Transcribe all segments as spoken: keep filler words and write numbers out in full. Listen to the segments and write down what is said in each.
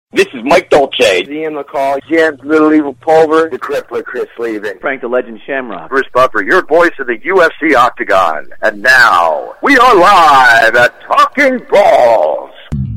This is Mike Dolce. Ian McCall. James Little Evil Pulver. The Crippler Chris Levin. Frank the Legend Shamrock. Bruce Buffer, your voice of the U F C Octagon. And now, we are live at Talking Balls.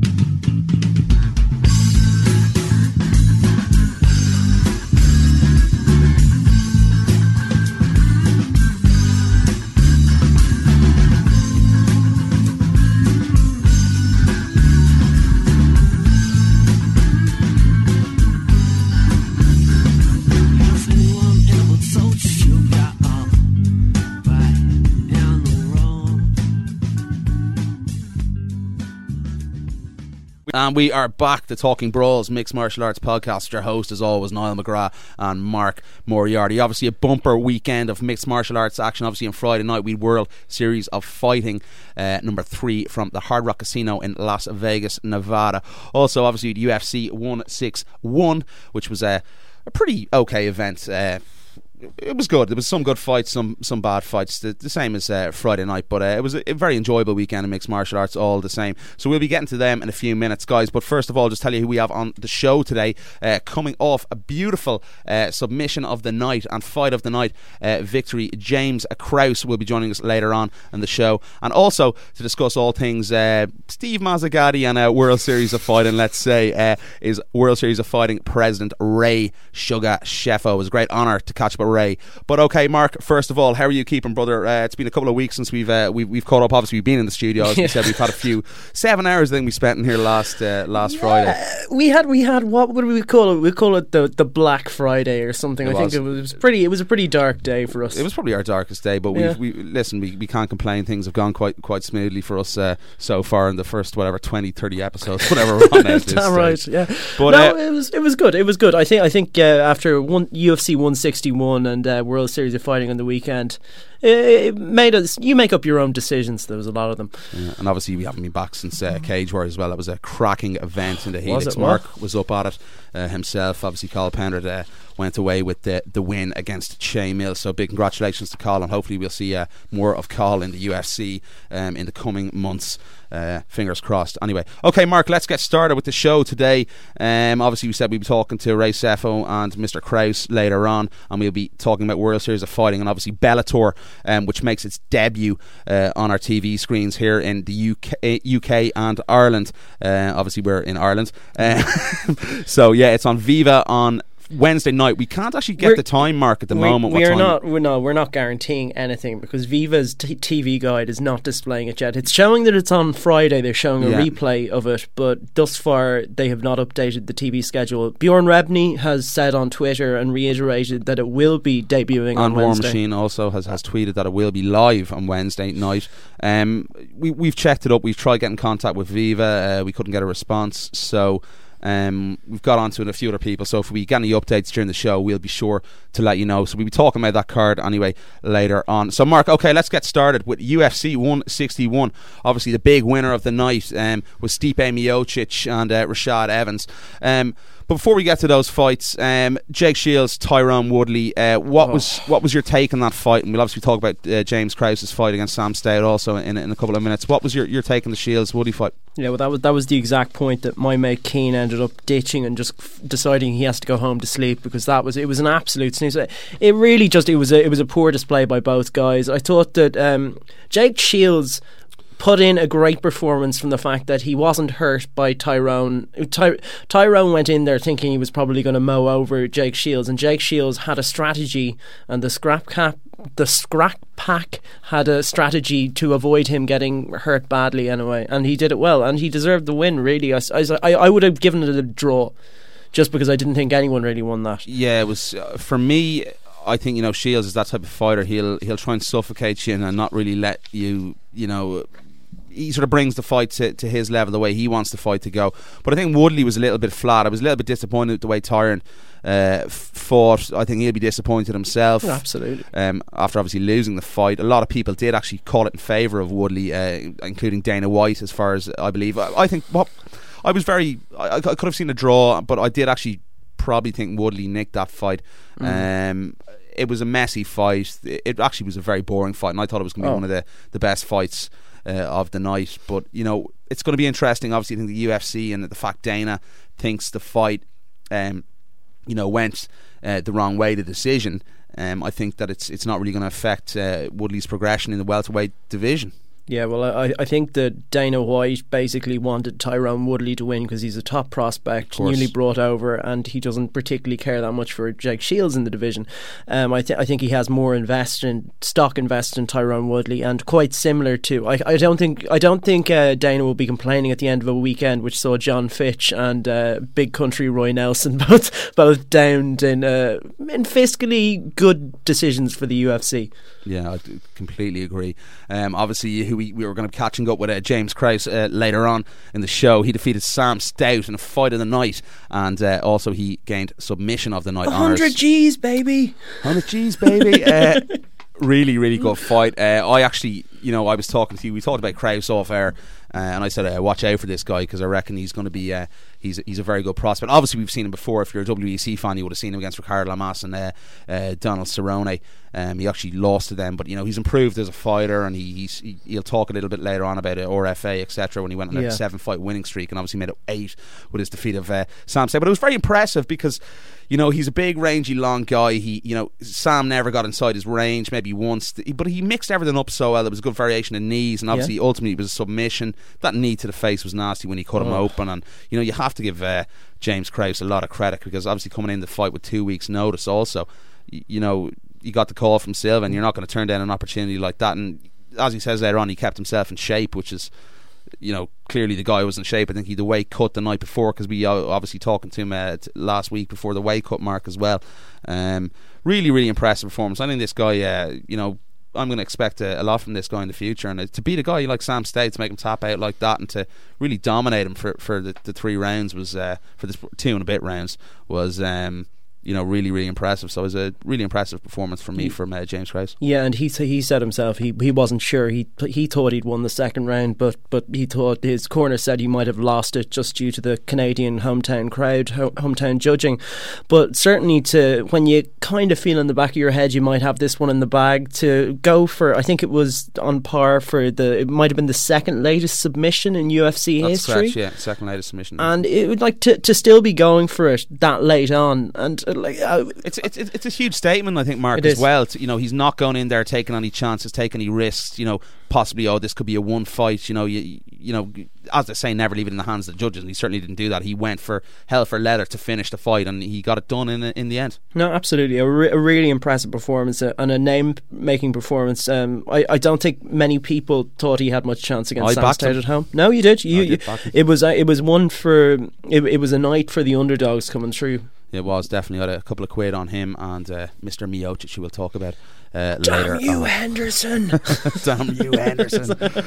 And we are back to Talking Brawls, Mixed Martial Arts Podcast. Your host, as always, Niall McGrath and Mark Moriarty. Obviously, a bumper weekend of mixed martial arts action. Obviously, on Friday night, we had World Series of Fighting uh, number three from the Hard Rock Casino in Las Vegas, Nevada. Also, obviously, U F C one sixty-one, which was a, a pretty okay event. Uh, It was good. There was some good fights, some some bad fights. The, the same as uh, Friday night, but uh, it was a, a very enjoyable weekend in mixed martial arts, all the same. So we'll be getting to them in a few minutes, guys. But first of all, just tell you who we have on the show today. Uh, coming off a beautiful uh, submission of the night and fight of the night uh, victory, James Krause will be joining us later on in the show, and also to discuss all things uh, Steve Mazzagatti and uh, World Series of Fighting. Let's say uh, is World Series of Fighting President Ray Sugar Sheffo. It was a great honour to catch up with Ray. But okay, Mark, first of all, how are you keeping, brother? Uh, it's been a couple of weeks since we've uh, we've, we've caught up. Obviously, we've been in the studio, as we said. We've had a few seven hours. I think we spent in here last uh, last yeah, Friday. We had we had what would we call it? We call it the the Black Friday or something. It I was. think it was, it was pretty. It was a pretty dark day for us. It was probably our darkest day. But yeah. we we listen. We, we can't complain. Things have gone quite quite smoothly for us uh, so far in the first whatever twenty, thirty episodes, whatever we're on. At this Damn right, yeah. But no, uh, it was it was good. It was good. I think I think uh, after one U F C one sixty-one and uh, World Series of Fighting on the weekend, it made us. You make up your own decisions. There was a lot of them, yeah, and obviously we haven't been back since uh, Cage War as well. It was a cracking event in the Helix. Was it? Mark What? was up at it uh, himself. Obviously, Carl Pendred uh, went away with the the win against Che Mills. So big congratulations to Carl, and hopefully we'll see uh, more of Carl in the U F C um, in the coming months. Uh, fingers crossed. Anyway, okay, Mark, let's get started with the show today. Um, obviously, we said we'd be talking to Ray Sheffo and Mister Krause later on, and we'll be talking about World Series of Fighting and obviously Bellator, um, which makes its debut uh, on our T V screens here in the U K, U K and Ireland. Uh, obviously, we're in Ireland, uh, so yeah, it's on Viva on Wednesday night. We can't actually get We're, the time mark at the we, moment. We what are time? not. We're not. We're not guaranteeing anything because Viva's t- TV guide is not displaying it yet. It's showing that it's on Friday. They're showing a Yeah. replay of it, but thus far they have not updated the T V schedule. Bjorn Rebney has said on Twitter and reiterated that it will be debuting on and War Wednesday. Machine also has, has tweeted that it will be live on Wednesday night. Um, we, we've checked it up. We've tried getting contact with Viva. Uh, we couldn't get a response, so Um, we've got on to it a few other people, so if we get any updates during the show, we'll be sure to let you know. So we'll be talking about that card anyway later on. So Mark, okay, let's get started with U F C one sixty-one. Obviously the big winner of the night um, was Stipe Miocic and uh, Rashad Evans. Um, but before we get to those fights, um, Jake Shields, Tyrone Woodley, uh, what oh. was what was your take on that fight? And we'll obviously talk about uh, James Krause's fight against Sam Stout also in, in a couple of minutes. What was your, your take on the Shields Woodley fight? Yeah, well, that was that was the exact point that my mate Keane ended up ditching and just f- deciding he has to go home to sleep because that was it was an absolute snooze. It really just it was a, it was a poor display by both guys. I thought that um, Jake Shields put in a great performance from the fact that he wasn't hurt by Tyrone. Ty- Tyrone went in there thinking he was probably going to mow over Jake Shields, and Jake Shields had a strategy, and the scrap cap, the scrap pack had a strategy to avoid him getting hurt badly anyway, and he did it well, and he deserved the win. Really, I, I, I would have given it a draw, just because I didn't think anyone really won that. Yeah, it was uh, for me. I think, you know, Shields is that type of fighter. He'll he'll try and suffocate you and not really let you, you know. He sort of brings the fight to, to his level, the way he wants the fight to go. But I think Woodley was a little bit flat. I was a little bit disappointed with the way Tyrone uh, fought. I think he'll be disappointed himself. Yeah, absolutely. Um, after obviously losing the fight, a lot of people did actually call it in favour of Woodley, uh, including Dana White, as far as I believe. I, I think what I was very. I, I could have seen a draw, but I did actually probably think Woodley nicked that fight. Mm. Um, it was a messy fight. It actually was a very boring fight, and I thought it was going to be oh. one of the, the best fights uh, of the night. But you know, it's going to be interesting. Obviously, I think the U F C and the fact Dana thinks the fight, um, you know, went uh, the wrong way, the decision. Um, I think that it's it's not really going to affect uh, Woodley's progression in the welterweight division. Yeah, well, I, I think that Dana White basically wanted Tyrone Woodley to win because he's a top prospect, newly brought over, and he doesn't particularly care that much for Jake Shields in the division. Um, I, th- I think he has more invest in, stock invested in Tyrone Woodley, and quite similar to. I, I don't think I don't think uh, Dana will be complaining at the end of a weekend which saw John Fitch and uh, Big Country Roy Nelson both both downed in uh, in fiscally good decisions for the U F C. Yeah, I completely agree. Um, obviously, who we, we were going to be catching up with uh, James Krause uh, later on in the show. He defeated Sam Stout in a fight of the night, and uh, also he gained submission of the night. one hundred G's, baby. one hundred G's, baby. uh, really, really good fight. Uh, I actually, you know, I was talking to you. We talked about Krause off air, uh, and I said, uh, watch out for this guy because I reckon he's going to be. Uh, He's he's a very good prospect. Obviously, we've seen him before. If you're a W E C fan, you would have seen him against Ricardo Lamas and uh, uh, Donald Cerrone. Um, he actually lost to them, but you know he's improved as a fighter, and he, he's, he he'll talk a little bit later on about it, R F A, et cetera. When he went on yeah. a seven-fight winning streak, and obviously made it eight with his defeat of uh, Sam Stout. But it was very impressive because you know he's a big, rangy, long guy. He you know Sam never got inside his range, maybe once, but he mixed everything up so well. There was a good variation in knees, and obviously yeah. ultimately it was a submission. That knee to the face was nasty when he cut oh. him open, and you know you have to give. Uh, James Krause a lot of credit because obviously coming in the fight with two weeks notice also you, you know you got the call from Silva and you're not going to turn down an opportunity like that, and as he says later on he kept himself in shape, which is you know clearly the guy was in shape. I think he had the weight cut the night before because we uh, obviously talking to him uh, t- last week before the weight cut mark as well. Um, really really impressive performance. I think this guy uh, you know I'm going to expect a, a lot from this guy in the future, and uh, to beat a guy like Sam Stout, to make him tap out like that and to really dominate him for, for the, the three rounds was uh, for the two and a bit rounds was um, you know really really impressive. So it was a really impressive performance for me from uh, James Krause. Yeah, and he he said himself he he wasn't sure. He he thought he'd won the second round, but but he thought his corner said he might have lost it just due to the Canadian hometown crowd, ho- hometown judging. But certainly to when you kind of feel in the back of your head you might have this one in the bag, to go for, I think it was on par for the it might have been the second latest submission in U F C That's history. Correct, yeah, second latest submission, and it would like to to still be going for it that late on, and uh, like uh, it's it's it's a huge statement, I think, Mark, it as is. well. To, you know, he's not going in there taking any chances, taking any risks. You know, possibly oh, this could be a one fight. You know, you you know, as they say, never leave it in the hands of the judges, and he certainly didn't do that. He went for hell for leather to finish the fight, and he got it done in in the end. No, absolutely, a, re- a really impressive performance uh, and a name-making performance. Um, I I don't think many people thought he had much chance against Sam Stout at home. No, you did. You, did you it was uh, it was one for it, it was a night for the underdogs coming through. It was definitely. I had a couple of quid on him and uh, Mister Miocic, who we'll talk about uh, later. Damn you, on. Henderson! Damn you, Henderson!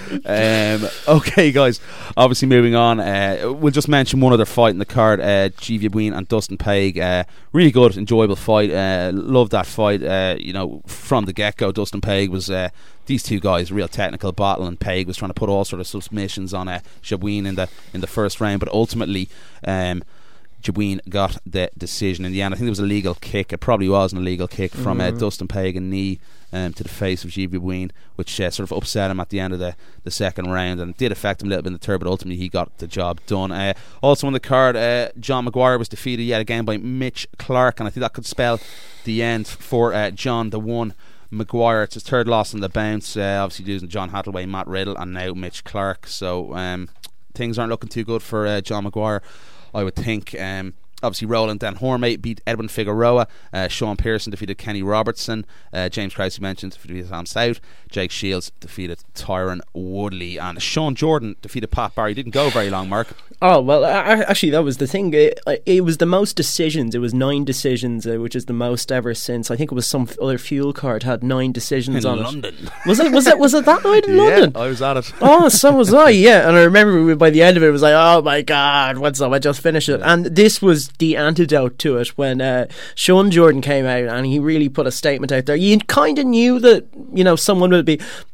um, okay, guys. Obviously, moving on. Uh, we'll just mention one other fight in the card: uh, G. Buin and Dustin Paig. Uh, really good, enjoyable fight. Uh, loved that fight. Uh, you know, from the get-go, Dustin Paig was. Uh, These two guys, real technical battle, and Paig was trying to put all sort of submissions on uh, Jabouin in the in the first round, but ultimately. Um, Jabouin got the decision in the end. I think there was a legal kick. It probably was an illegal kick from mm. uh, Dustin Paig, a knee um, to the face of G. Buin, which uh, sort of upset him at the end of the, the second round, and did affect him a little bit in the third, but ultimately he got the job done. Uh, also on the card, uh, John Maguire was defeated yet again by Mitch Clark, and I think that could spell the end for uh, John the One. Maguire, it's his third loss on the bounce, uh, obviously losing John Hathaway, Matt Riddle, and now Mitch Clark. So um, things aren't looking too good for uh, John Maguire, I would think. Um, obviously Roland Dan Hormate beat Edwin Figueroa, uh, Sean Pearson defeated Kenny Robertson, uh, James Krause, you mentioned, defeated Sam Stout, Jake Shields defeated Tyron Woodley, and Sean Jordan defeated Pat Barry. Didn't go very long, Mark. Oh well, I, actually that was the thing. It, it was the most decisions. It was nine decisions, uh, which is the most ever since. I think it was some other fuel card had nine decisions in on London. it. Was it? Was it? Was it that night in yeah, London? I was at it. Oh, so was I. Yeah, and I remember by the end of it, it was like, oh my god, what's up? I just finished it, and this was the antidote to it when uh, Sean Jordan came out and he really put a statement out there. You kind of knew that you know someone would be.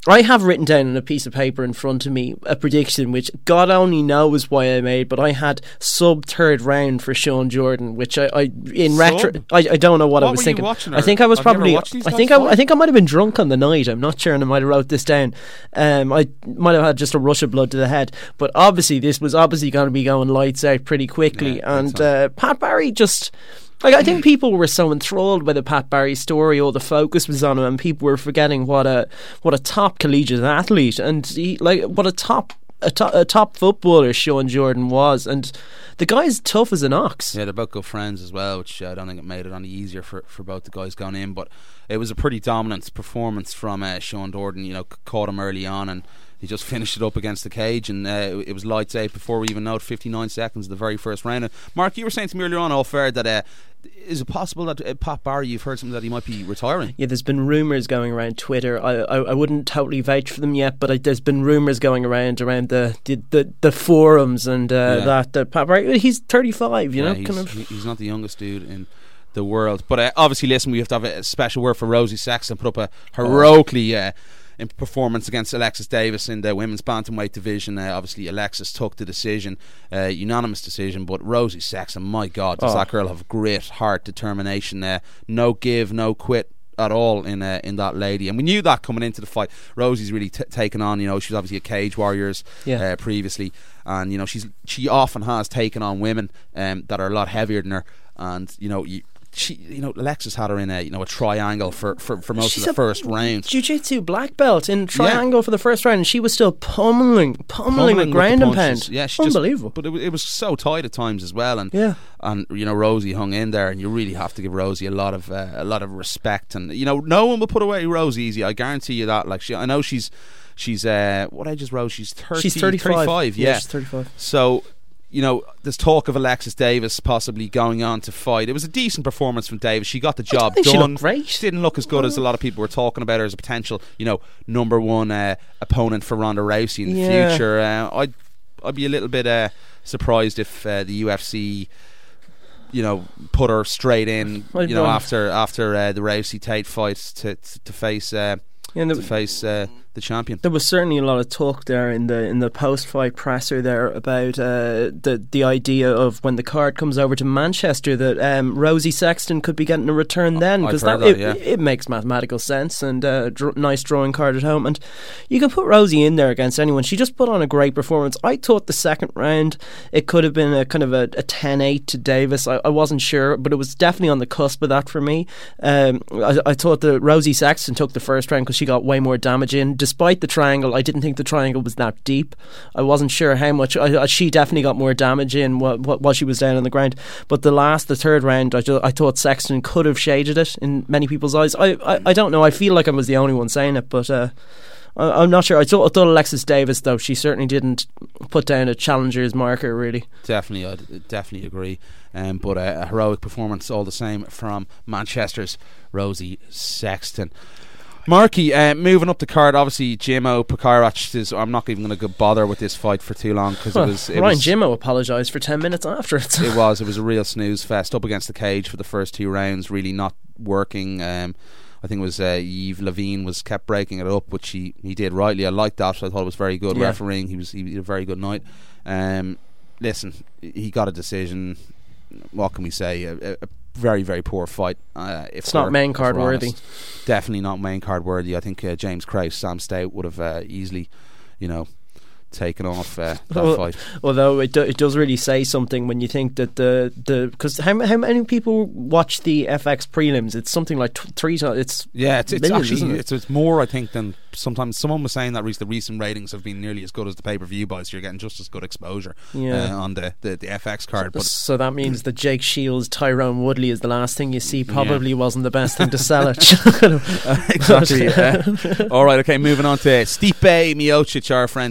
I have written down on a piece of paper in front of me a prediction which God only knows why I made, but I had sub third round for Sean Jordan, which I, I in retro I, I don't know what, what I was were thinking. You watching, I think I was have probably I think I, I think I might have been drunk on the night. I'm not sure, and I might have wrote this down. Um, I might have had just a rush of blood to the head, but obviously this was obviously going to be going lights out pretty quickly, yeah, and uh, Pat Barry just. Like, I think people were so enthralled by the Pat Barry story, all the focus was on him, and people were forgetting what a what a top collegiate athlete and he, like what a top a, to, a top footballer Sean Jordan was, and the guy's tough as an ox. Yeah, they're both good friends as well, which I don't think it made it any easier for, for both the guys going in. But it was a pretty dominant performance from uh, Sean Jordan. You know, caught him early on and he just finished it up against the cage, and uh, it was lights out before we even know it. fifty-nine seconds of the very first round. And Mark, you were saying to me earlier on, all fair, that uh, is it possible that uh, Pat Barry, you've heard something that he might be retiring? Yeah, there's been rumours going around Twitter. I, I I wouldn't totally vouch for them yet, but I, there's been rumours going around around the the, the, the forums and uh, yeah. that that Pat Barry, he's thirty-five, you yeah, know, he's, kind of. he's not the youngest dude in the world. But uh, obviously, listen, we have to have a special word for Rosie Sexton. Put up a heroically. Uh, in performance against Alexis Davis in the women's bantamweight division. Uh, obviously Alexis took the decision, uh, unanimous decision, but Rosie Sexton, my God, does oh. that girl have grit, heart, determination, uh, no give, no quit at all in uh, in that lady, and we knew that coming into the fight. Rosie's really t- taken on, you know, she was obviously a Cage Warriors yeah. uh, previously, and you know she's she often has taken on women um, that are a lot heavier than her, and you know you She, you know, Alexis had her in a, you know, a triangle for, for, for most She's of the first round. Jiu-jitsu black belt in triangle yeah. for the first round, and she was still pummeling, pummeling, pummeling with ground and pound. Yeah, she unbelievable. Just, but it, it was so tight at times as well, and yeah. and you know Rosie hung in there, and you really have to give Rosie a lot of uh, a lot of respect, and you know no one will put away Rosie easy. I guarantee you that. Like she, I know she's she's uh, what age is Rose? She's thirty. She's thirty-five. thirty-five yeah. yeah, she's thirty-five. So. You know, there's talk of Alexis Davis possibly going on to fight. It was a decent performance from Davis. She got the job I think done. She looked great. She didn't look as good as a lot of people were talking about her as a potential, you know, number one uh, opponent for Ronda Rousey in the yeah. future. Uh, I'd I'd be a little bit uh, surprised if uh, the U F C, you know, put her straight in. I'd you know, run. after after uh, the Rousey Tate fight to to, to face uh, yeah, to face. Uh, the champion. There was certainly a lot of talk there in the in the post-fight presser there about uh, the the idea of when the card comes over to Manchester that um, Rosie Sexton could be getting a return then, because that, that it, yeah. it makes mathematical sense, and uh, dr- nice drawing card at home, and you can put Rosie in there against anyone. She just put on a great performance. I thought the second round it could have been a kind of a, a ten eight to Davis. I, I wasn't sure, but it was definitely on the cusp of that for me. Um, I, I thought that Rosie Sexton took the first round because she got way more damage in. Despite the triangle, I didn't think the triangle was that deep. I wasn't sure how much. I, I, she definitely got more damage in while, while she was down on the ground. But the last, the third round, I, just, I thought Sexton could have shaded it in many people's eyes. I, I, I don't know. I feel like I was the only one saying it, but uh, I, I'm not sure. I thought, I thought Alexis Davis, though, she certainly didn't put down a challenger's marker, really. Definitely, I definitely agree. Um, but a, a heroic performance all the same from Manchester's Rosie Sexton. Marky, uh, moving up the card, obviously Jimmo Pekarach is. I'm not even going to bother with this fight for too long because well, it was. It Ryan was, Jimmo apologised for ten minutes after it. It was. It was a real snooze fest up against the cage for the first two rounds. Really not working. Um, I think it was uh, Yves Levine was kept breaking it up, which he, he did rightly. I liked that. So I thought it was very good yeah. refereeing. He was he did a very good night. Um, listen, he got a decision. What can we say? A, a very very poor fight. Uh, if it's not main card worthy. Definitely not main card worthy. I think uh, James Krause, Sam Stout would have uh, easily, you know, taken off uh, that well, fight. Although it do, it does really say something when you think that the the because how how many people watch the F X prelims? It's something like t- three times. It's yeah, it's, it's millions, actually it? it's it's more I think than sometimes someone was saying that the recent ratings have been nearly as good as the pay per view buys. So you're getting just as good exposure yeah. uh, on the, the the F X card. So, but so that means that Jake Shields, Tyrone Woodley is the last thing you see. Probably yeah. wasn't the best thing to sell it. uh, exactly. uh, all right. Okay. Moving on to Stipe Miocic, our friend Stipe.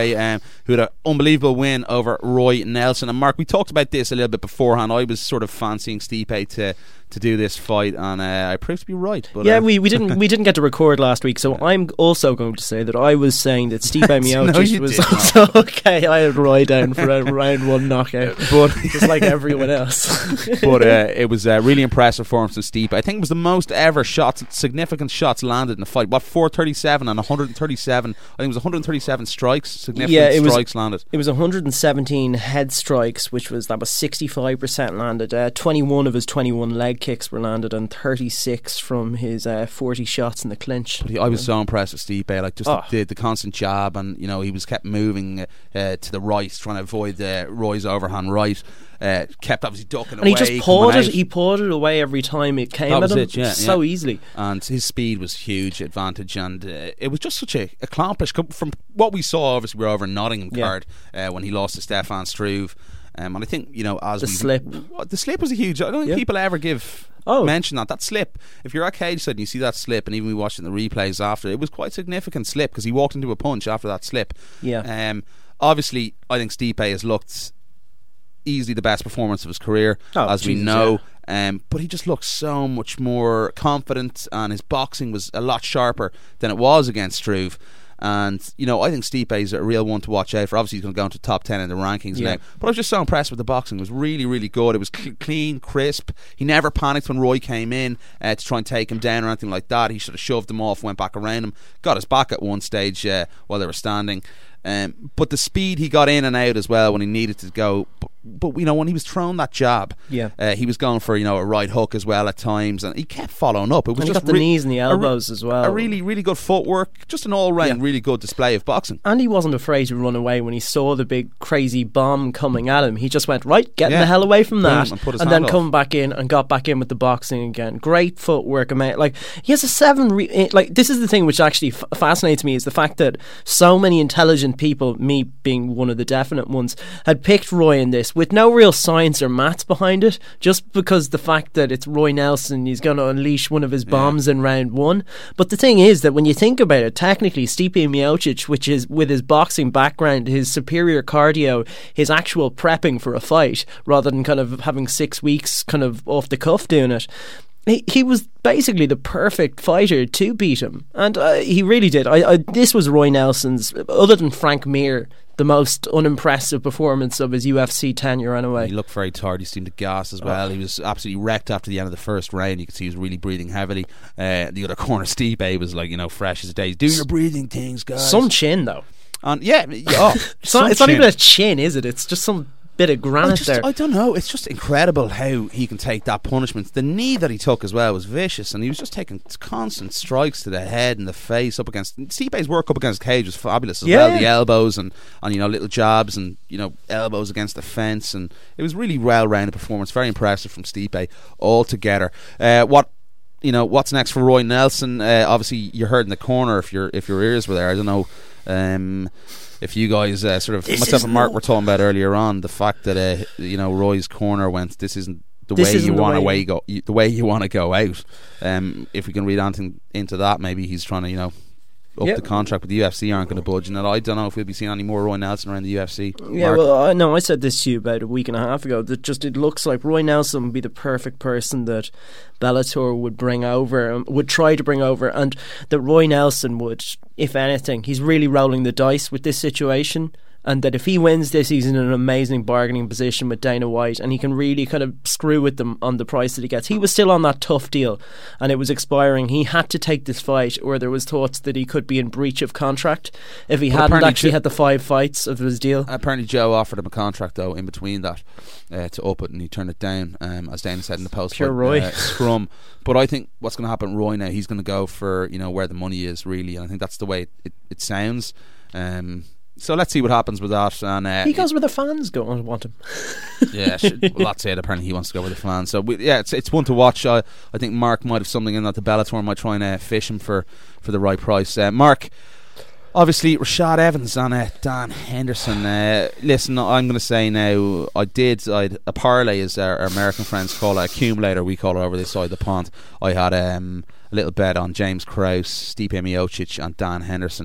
Stipe, um, who had an unbelievable win over Roy Nelson. And Mark, we talked about this a little bit beforehand. I was sort of fancying Stipe to to do this fight, and uh, I proved to be right. But, yeah, uh, we, we didn't we didn't get to record last week, so I'm also going to say that I was saying that Stipe Miocic no, you was did also okay. I had Roy down for a round one knockout, but just like everyone else. but uh, it was a really impressive performance from Stipe. I think it was the most ever shots, significant shots landed in the fight. What, four thirty-seven and one hundred thirty-seven? I think it was one hundred thirty-seven strikes, significant yeah, it strikes was, landed. It was one hundred seventeen head strikes, which was that was sixty-five percent landed. Uh, twenty-one of his twenty-one leg kicks were landed, and thirty-six from his uh, forty shots in the clinch. But he, I was so impressed with Stipe, like just oh. the, the constant jab, and you know he was kept moving uh, uh, to the right, trying to avoid uh, Roy's overhand right. Uh, kept obviously ducking and away. And he just pawed it. He pawed it away every time it came that at was him, it, yeah, so yeah. easily. And his speed was huge advantage, and uh, it was just such a accomplished. From what we saw, obviously we were over Nottingham yeah. card uh, when he lost to Stefan Struve. Um, and I think, you know, as the we, slip, the slip was a huge. I don't think yeah. people ever give oh. mention that that slip. If you're at cage side and you see that slip, and even we watched it in the replays after, it was quite a significant slip because he walked into a punch after that slip. Yeah. Um. Obviously, I think Stipe has looked easily the best performance of his career, oh, as Jesus, we know. Yeah. Um. But he just looks so much more confident, and his boxing was a lot sharper than it was against Struve. And, you know, I think Stipe is a real one to watch out for. Obviously, he's going to go into top ten in the rankings yeah. now. But I was just so impressed with the boxing. It was really, really good. It was cl- clean, crisp. He never panicked when Roy came in uh, to try and take him down or anything like that. He should have shoved him off, went back around him, got his back at one stage uh, while they were standing. Um, but the speed he got in and out as well when he needed to go. But, but you know, when he was throwing that jab, yeah, uh, he was going for, you know, a right hook as well at times, and he kept following up. It was and he just got the re- knees and the elbows a, as well. A really, really good footwork, just an all-round, yeah. really good display of boxing. And he wasn't afraid to run away when he saw the big crazy bomb coming at him. He just went, right, get yeah. the hell away from that, Boom, and, and then come back in and got back in with the boxing again. Great footwork, like he has a seven. Re- like this is the thing which actually f- fascinates me is the fact that so many intelligent people, me being one of the definite ones, had picked Roy in this with no real science or maths behind it, just because the fact that it's Roy Nelson, he's going to unleash one of his bombs yeah. in round one. But the thing is that when you think about it, technically Stipe Miocic, which is with his boxing background, his superior cardio, his actual prepping for a fight, rather than kind of having six weeks kind of off the cuff doing it, He, he was basically the perfect fighter to beat him, and uh, he really did. I, I, this was Roy Nelson's, other than Frank Mir, the most unimpressive performance of his U F C tenure anyway. He looked very tired. He seemed to gas as well. Oh. He was absolutely wrecked after the end of the first round. You could see he was really breathing heavily. Uh, the other corner, Stipe, was like, you know, fresh as a daisy. Do your breathing things, guys. Some chin though. And yeah, oh, it's, not, it's not even a chin, is it? It's just some bit of granite I just, there. I don't know. It's just incredible how he can take that punishment. The knee that he took as well was vicious, and he was just taking constant strikes to the head and the face up against. Stipe's work up against Cage was fabulous as yeah. well. The elbows and, and you know little jabs and you know elbows against the fence, and it was really well-rounded performance. Very impressive from Stipe altogether. Uh, what you know? What's next for Roy Nelson? Uh, obviously, you heard in the corner if your if your ears were there. I don't know. Um, If you guys uh, sort of this myself and Mark no. were talking about earlier on the fact that uh, you know Roy's corner went, this isn't the this way isn't you want to way way go you, the way you want to go out. Um, if we can read anything into that, maybe he's trying to you know up yep. the contract, but the U F C aren't going to budge. And I don't know if we'll be seeing any more Roy Nelson around the U F C. Yeah, Mark? well, I know I said this to you about a week and a half ago. That just it looks like Roy Nelson would be the perfect person that Bellator would bring over, um, would try to bring over, and that Roy Nelson would, if anything, he's really rolling the dice with this situation. And that if he wins this, he's in an amazing bargaining position with Dana White, and he can really kind of screw with them on the price that he gets. He was still on that tough deal, and it was expiring. He had to take this fight, or there was thoughts that he could be in breach of contract if he but hadn't actually Joe, had the five fights of his deal. Apparently Joe offered him a contract, though, in between that uh, to up it, and he turned it down, um, as Dana said in the post Pure Roy. Uh, scrum. But I think what's going to happen Roy now, he's going to go for you know where the money is, really, and I think that's the way it, it, it sounds. Um So let's see what happens with that. And uh, he goes where the fans go and want him. yeah, should, well, that's it. Apparently, he wants to go with the fans. So we, yeah, it's it's one to watch. I I think Mark might have something in that the Bellator might try and uh, fish him for, for the right price. Uh, Mark, obviously Rashad Evans and uh, Dan Henderson. Uh, listen, I'm going to say now, I did I'd, a parlay, as our, our American friends call it, accumulator. We call it over this side of the pond. I had um, a little bet on James Krause, Stipe Miocic, and Dan Henderson.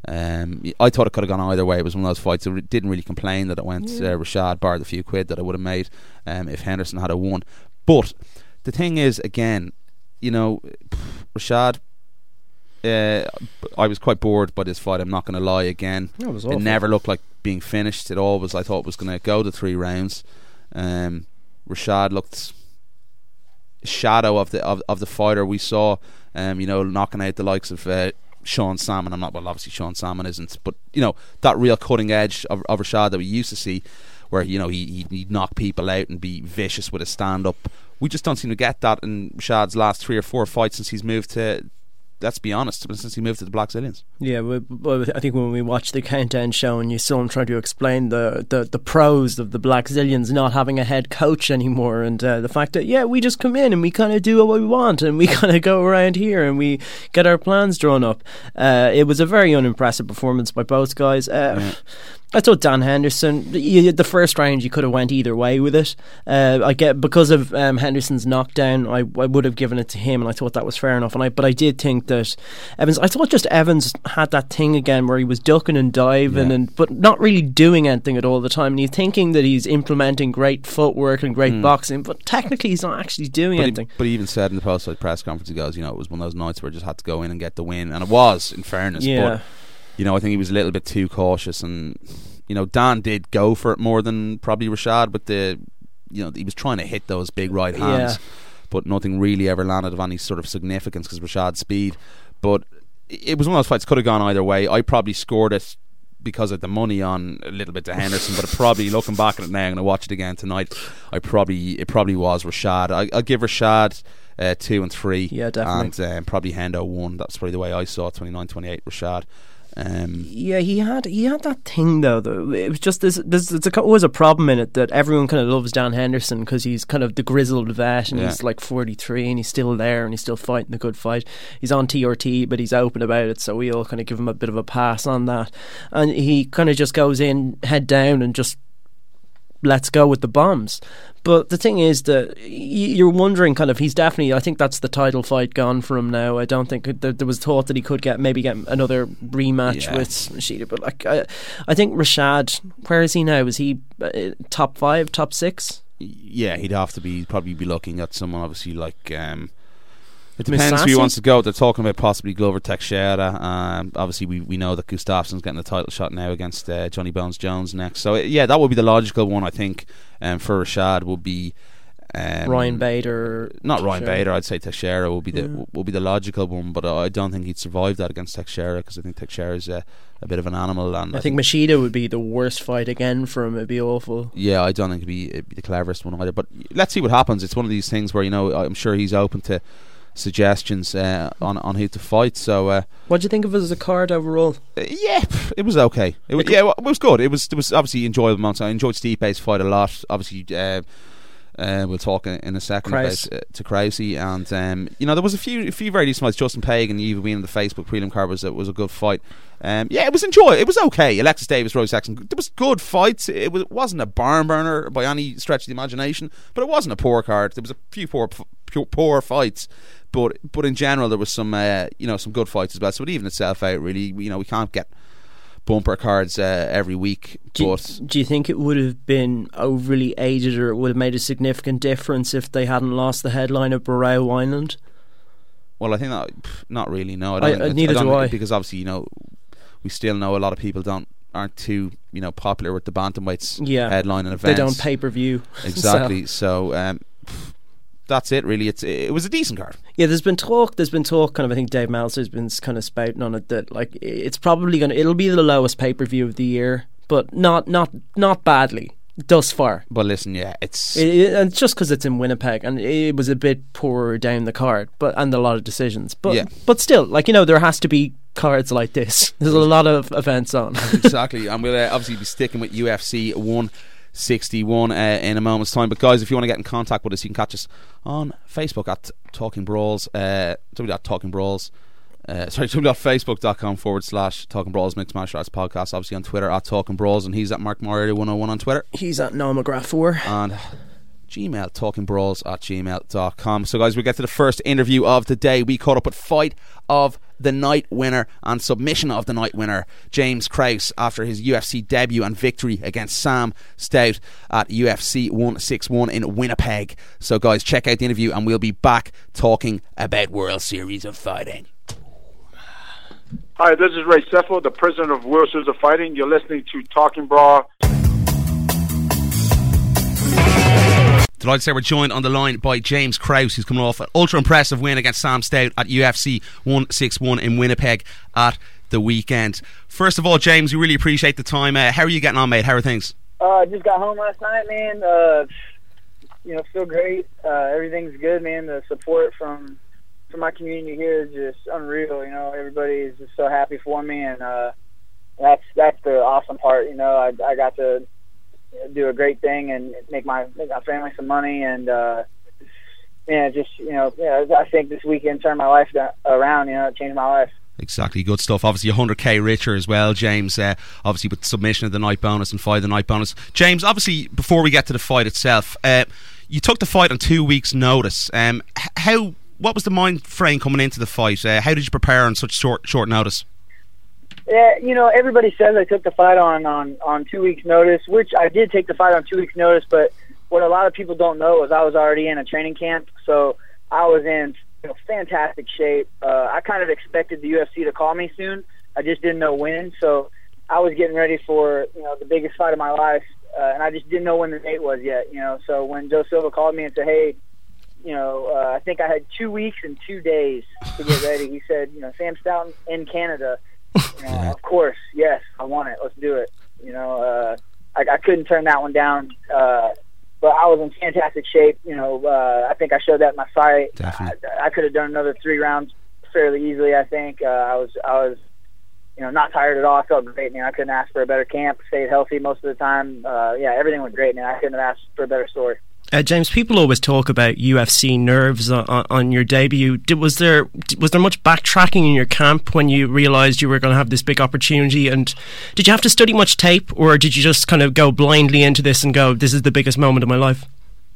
Um, I thought it could have gone either way. It was one of those fights. I re- didn't really complain that it went Yeah. uh, Rashad, bar the few quid that I would have made um, if Henderson had a won. But the thing is, again, you know, Rashad, uh, I was quite bored by this fight. I'm not going to lie. Again, That was it awful. never looked like being finished. It always, I thought, it was going to go to three rounds. Um, Rashad looked shadow of the of, of the fighter we saw. Um, you know, knocking out the likes of uh, Sean Salmon. I'm not well, obviously Sean Salmon isn't, but you know that real cutting edge of, of Rashad that we used to see, where you know he he'd, he'd knock people out and be vicious with a stand up. We just don't seem to get that in Rashad's last three or four fights since he's moved to. Let's be honest, since he moved to the Blackzilians. Yeah, well, well, I think when we watched the Countdown show and you saw him trying to explain the, the, the pros of the Blackzilians not having a head coach anymore, and uh, the fact that, yeah, we just come in and we kind of do what we want and we kind of go around here and we get our plans drawn up. Uh, it was a very unimpressive performance by both guys. Uh, Yeah. I thought Dan Henderson, the, the first round you could have went either way with it. Uh, I get because of um, Henderson's knockdown, I, I would have given it to him, and I thought that was fair enough. And I, but I did think that Evans, I thought just Evans had that thing again where he was ducking and diving, Yeah. and but not really doing anything at all the time. And you're thinking that he's implementing great footwork and great Mm. boxing, but technically he's not actually doing But anything. he, but he even said in the post-fight press conference, he goes, you know, it was one of those nights where I just had to go in and get the win, and it was, in fairness. Yeah. But you know, I think he was a little bit too cautious, and you know, Dan did go for it more than probably Rashad, but the you know he was trying to hit those big right hands, Yeah. but nothing really ever landed of any sort of significance because Rashad's speed. But it was one of those fights could have gone either way. I probably scored it because of the money on a little bit to Henderson, but it probably, looking back at it now, I'm going to watch it again tonight, I probably it probably was Rashad. I, I'll give Rashad uh, two and three, Yeah, definitely. and um, probably Hendo one. That's probably the way I saw it. twenty-nine twenty-eight Rashad. Um, Yeah, he had he had that thing though. Though it was just there's there's, there's a, always a problem in it that everyone kind of loves Dan Henderson because he's kind of the grizzled vet and Yeah. he's like forty-three and he's still there and he's still fighting a good fight. He's on T R T, but he's open about it, so we all kind of give him a bit of a pass on that. And he kind of just goes in head down and just lets go with the bombs. But the thing is that y- you're wondering kind of he's definitely, I think that's the title fight gone for him now. I don't think there, there was thought that he could get maybe get another rematch Yeah. with Machida, but like I, I think Rashad, where is he now? Is he uh, top five, top six? yeah, he'd have to be probably be looking at someone obviously like um, it Miss depends who he Sassy? wants to go. They're talking about possibly Glover Teixeira. Um, obviously, we, we know that Gustafsson's getting the title shot now against uh, Johnny Bones Jones next. So yeah, that would be the logical one. I think um, for Rashad would be um, Ryan Bader, Not Ryan Teixeira. Bader. I'd say Teixeira will be the Yeah. will be the logical one, but I don't think he'd survive that against Teixeira because I think Teixeira is a, a bit of an animal. And I think Machida would be the worst fight again for him. It'd be awful. yeah, I don't think it'd be, it'd be the cleverest one either. But let's see what happens. It's one of these things where you know I'm sure he's open to suggestions uh, on on who to fight. So uh, What do you think of it as a card overall? uh, yeah, pff, it was okay. It was, yeah, well, it was good. It was it was obviously enjoyable moments. I enjoyed Stipe's fight a lot. Obviously. Uh, Uh, we'll talk in, in a second Krause. about uh, to Krause, and um, you know there was a few a few very decent fights. Justin Pagan and Eva Wien in the Facebook prelim card was was a good fight. Um, yeah, it was enjoy. It was okay. Alexis Davis, Roy Saxon. There was good fights. It, was, it wasn't a barn burner by any stretch of the imagination, but it wasn't a poor card. There was a few poor poor, poor fights, but but in general there was some uh, you know some good fights as well. So it evened itself out. Really, you know we can't get bumper cards uh, every week. Do you, but do you think it would have been overly aided, or it would have made a significant difference if they hadn't lost the headline of Barao Wineland? well, I think that pff, not really. No, I don't I- think uh, it's- neither don't do think- I. because obviously you know we still know a lot of people don't aren't too you know popular with the bantamweights Yeah. headlining events. They don't pay per view. exactly. So, um, pff, that's it. Really, it's it was a decent card. Yeah, there's been talk. There's been talk. Kind of, I think Dave Meltzer's been kind of spouting on it that like it's probably gonna. It'll be the lowest pay per view of the year, but not not not badly thus far. But listen, yeah, it's It, it- and it's just because it's in Winnipeg, and it was a bit poorer down the card, but and a lot of decisions. But Yeah. but still, like you know, there has to be cards like this. There's a lot of events on. exactly. And we'll uh, obviously be sticking with U F C one sixty-one uh, in a moment's time. But guys, if you want to get in contact with us, you can catch us on Facebook at Talking Brawls, uh, w dot talking brawls. Uh, sorry, facebook.com forward slash Talking Brawls Mixed Martial Arts Podcast. Obviously on Twitter at Talking Brawls, and he's at Mark Moriarty one oh one on Twitter. He's at Noel McGrath four. And Gmail, talkingbrawls at gmail dot com. So guys, we get to the first interview of the day. We caught up with fight of the night winner and submission of the night winner, James Krause, after his U F C debut and victory against Sam Stout at U F C one sixty-one in Winnipeg. So guys, check out the interview and we'll be back talking about World Series of Fighting. Hi, this is Ray Seffel, the president of World Series of Fighting. You're listening to Talking Brawl. Delighted to say we're joined on the line by James Krause, who's coming off an ultra impressive win against Sam Stout at U F C one sixty-one in Winnipeg at the weekend. First of all, James, we really appreciate the time. Uh, how are you getting on, mate? How are things? Uh, just got home last night, man. Uh, you know, feel great. Uh, everything's good, man. The support from from my community here is just unreal. You know, everybody is just so happy for me, and uh, that's that's the awesome part. You know, I I got to do a great thing and make my make my family some money, and uh yeah just you know yeah I think this weekend turned my life around. You know, it changed my life. Exactly, good stuff. Obviously one hundred k richer as well, James, uh, obviously with submission of the night bonus and fight of the night bonus. James, obviously before we get to the fight itself, uh, you took the fight on two weeks notice. um, how what was the mind frame coming into the fight? Uh, how did you prepare on such short short notice? Yeah, you know, everybody says I took the fight on, on, on two weeks' notice, which I did take the fight on two weeks' notice, but what a lot of people don't know is I was already in a training camp, so I was in you know, fantastic shape. Uh, I kind of expected the U F C to call me soon. I just didn't know when, so I was getting ready for you know the biggest fight of my life, uh, and I just didn't know when the date was yet. You know, so when Joe Silva called me and said, hey, you know, uh, I think I had two weeks and two days to get ready. He said, you know, Sam Stout in Canada. You know, of course, yes, I want it. Let's do it. You know, uh, I, I couldn't turn that one down. Uh, but I was in fantastic shape. You know, uh, I think I showed that in my fight. I, I could have done another three rounds fairly easily. I think uh, I was, I was, you know, not tired at all. I felt great, man. I couldn't ask for a better camp. Stayed healthy most of the time. Uh, yeah, everything went great, man. I couldn't have asked for a better story. Uh, James, people always talk about U F C nerves on, on, on your debut. Did, was there was there much backtracking in your camp when you realised you were going to have this big opportunity? And did you have to study much tape, or did you just kind of go blindly into this and go, "This is the biggest moment of my life"?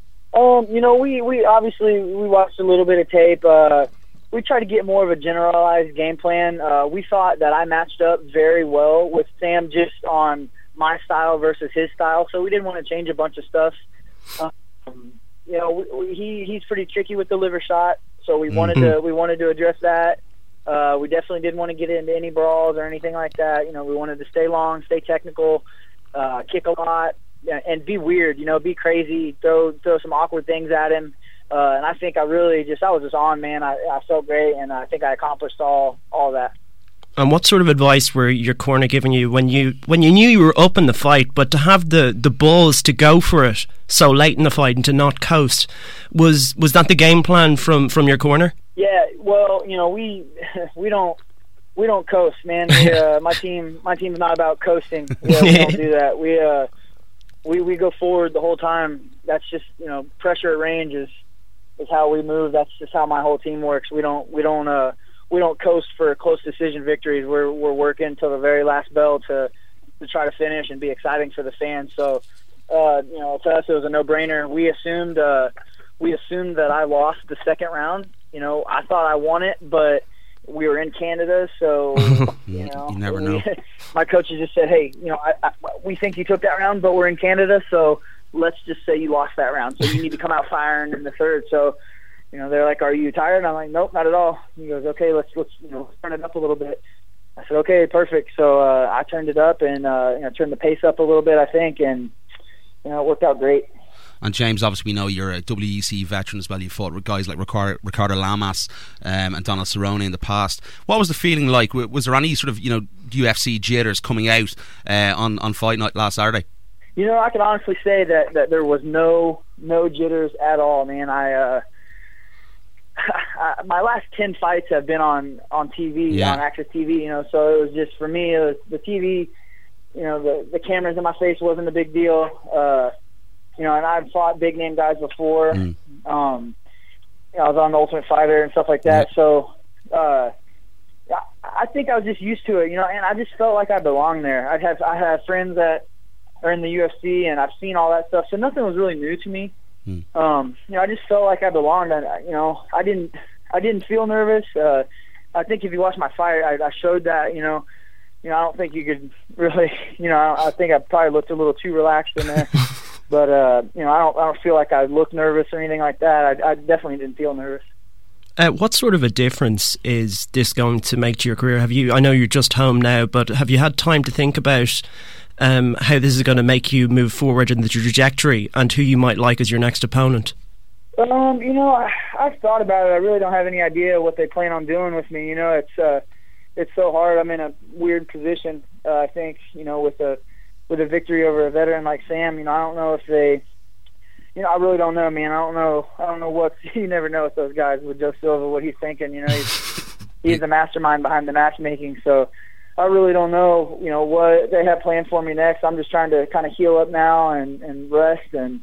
Um, you know, we, we obviously we watched a little bit of tape. Uh, we tried to get more of a generalized game plan. Uh, we thought that I matched up very well with Sam just on my style versus his style, so we didn't want to change a bunch of stuff. Uh, Um, you know, we, he he's pretty tricky with the liver shot, so we wanted mm-hmm. to we wanted to address that. Uh, we definitely didn't want to get into any brawls or anything like that. You know, we wanted to stay long, stay technical, uh, kick a lot, and be weird. You know, be crazy, throw throw some awkward things at him. Uh, and I think I really just I was just on, man. I, I felt great, and I think I accomplished all all that. And what sort of advice were your corner giving you when you when you knew you were up in the fight, but to have the, the balls to go for it so late in the fight and to not coast, was was that the game plan from, from your corner? Yeah, well, you know, we we don't we don't coast, man. We, uh, my team my team's not about coasting. Yeah, we don't do that. We uh we, we go forward the whole time. That's just you know pressure at range is is how we move. That's just how my whole team works. We don't we don't uh. We don't coast for close decision victories. We're we're working till the very last bell to to try to finish and be exciting for the fans. So, uh, you know, to us it was a no-brainer. We assumed uh, we assumed that I lost the second round. You know, I thought I won it, but we were in Canada, so you know, you never we, know. My coaches just said, "Hey, you know, I, I, we think you took that round, but we're in Canada, so let's just say you lost that round. So you need to come out firing in the third." So. You know, they're like, "Are you tired?" And I'm like, "Nope, not at all." He goes, "Okay, let's let's you know let's turn it up a little bit." I said, "Okay, perfect." So uh, I turned it up and uh, you know turned the pace up a little bit, I think, and you know it worked out great. And James, obviously we know you're a W E C veteran as well. You fought with guys like Ricardo, Ricardo Lamas um, and Donald Cerrone in the past. What was the feeling like? Was there any sort of you know U F C jitters coming out uh, on on fight night last Saturday? You know, I can honestly say that, that there was no no jitters at all, man. I. Uh, my last ten fights have been on on T V, yeah. on Access T V. You know, so it was just for me. It was the T V. You know, the the cameras in my face wasn't a big deal. Uh, you know, and I've fought big name guys before. Mm. Um, you know, I was on the Ultimate Fighter and stuff like that. Yeah. So, uh, I think I was just used to it. You know, and I just felt like I belonged there. I have I have friends that are in the U F C, and I've seen all that stuff. So nothing was really new to me. Mm. Um, you know, I just felt like I belonged. I, you know, I didn't, I didn't feel nervous. Uh, I think if you watch my fight, I, I showed that. You know, you know, I don't think you could really. You know, I, I think I probably looked a little too relaxed in there. But uh, you know, I don't, I don't feel like I looked nervous or anything like that. I, I definitely didn't feel nervous. Uh, what sort of a difference is this going to make to your career? Have you? I know you're just home now, but have you had time to think about um, how this is going to make you move forward in the trajectory and who you might like as your next opponent? Um, you know, I, I've thought about it. I really don't have any idea what they plan on doing with me. You know, it's uh, it's so hard. I'm in a weird position. Uh, I think you know, with a with a victory over a veteran like Sam. You know, I don't know if they. You know, I really don't know, man. I don't know. I don't know what you never know with those guys. With Joe Silva, what he's thinking. You know, he's he's the mastermind behind the matchmaking. So I really don't know. You know what they have planned for me next. I'm just trying to kind of heal up now and, and rest and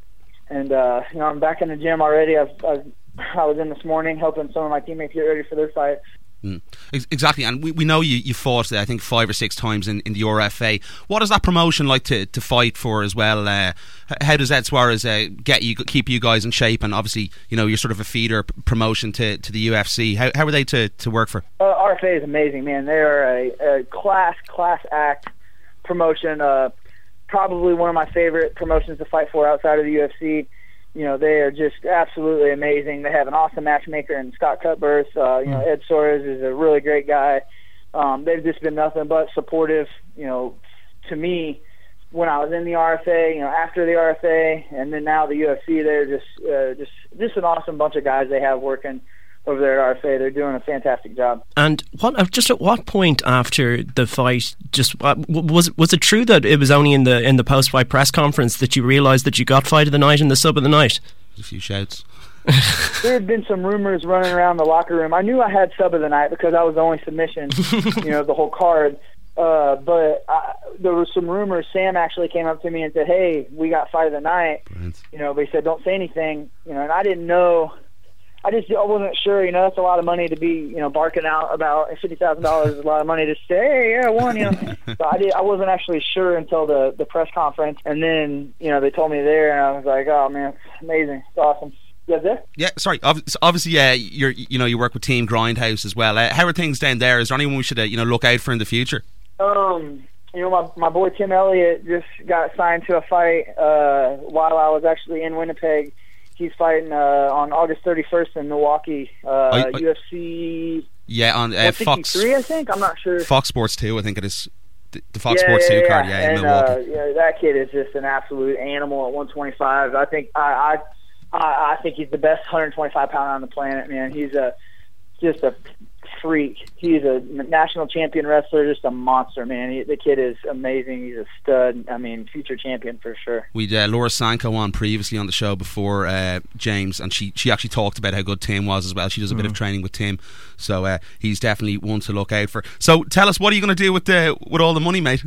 and uh, you know I'm back in the gym already. I've, I've I was in this morning helping some of my teammates get ready for their fights. Mm. Exactly, and we, we know you, you fought I think five or six times in, in the R F A. What is that promotion like to, to fight for as well? Uh, how does Ed Suarez uh, get you, keep you guys in shape? And obviously, you know, you're sort of a feeder promotion to, to the U F C. How how are they to, to work for? Uh, R F A is amazing, man. They are a, a class class act promotion. Uh, probably one of my favorite promotions to fight for outside of the U F C. You know, they are just absolutely amazing. They have an awesome matchmaker in Scott Cutburth. Uh, you know, Ed Suarez is a really great guy. Um, they've just been nothing but supportive, you know, to me when I was in the R F A, you know, after the R F A, and then now the U F C. They're just, uh, just, just an awesome bunch of guys they have working over there at R F A. They're doing a fantastic job. And what? Just at what point after the fight, just uh, was was it true that it was only in the in the post fight press conference that you realised that you got fight of the night and the sub of the night? A few shouts. There had been some rumors running around the locker room. I knew I had sub of the night because I was the only submission, you know, the whole card. Uh, but I, there were some rumors. Sam actually came up to me and said, "Hey, we got fight of the night." Brilliant. You know, but he said, "Don't say anything." You know, and I didn't know. I just I wasn't sure, you know, that's a lot of money to be, you know, barking out about. fifty thousand dollars is a lot of money to say, hey, yeah, I won, you know. So I did, I wasn't actually sure until the, the press conference. And then, you know, they told me there, and I was like, oh, man, it's amazing. It's awesome. You guys there? Yeah, sorry. Obviously, uh, you're, you know, you work with Team Grindhouse as well. Uh, how are things down there? Is there anyone we should, uh, you know, look out for in the future? Um, you know, my, my boy Tim Elliott just got signed to a fight uh, while I was actually in Winnipeg. He's fighting uh, on August thirty-first in Milwaukee, uh, I, I, U F C. Yeah, on uh, Fox. I think. I'm not sure. Fox Sports two, I think it is. The, the Fox yeah, Sports yeah, two yeah. card, yeah, and, in Milwaukee. Uh, yeah, that kid is just an absolute animal at one twenty-five. I think I, I, I think he's the best one twenty-five pounder on the planet, man. He's a just a freak. He's a national champion wrestler, just a monster, man. He, the kid is amazing. He's a stud. I mean, future champion for sure. We'd uh, Laura Sanko on previously on the show before, uh, James, and she, she actually talked about how good Tim was as well. She does a mm. bit of training with Tim, so uh, he's definitely one to look out for. So tell us, what are you going to do with the with all the money, mate?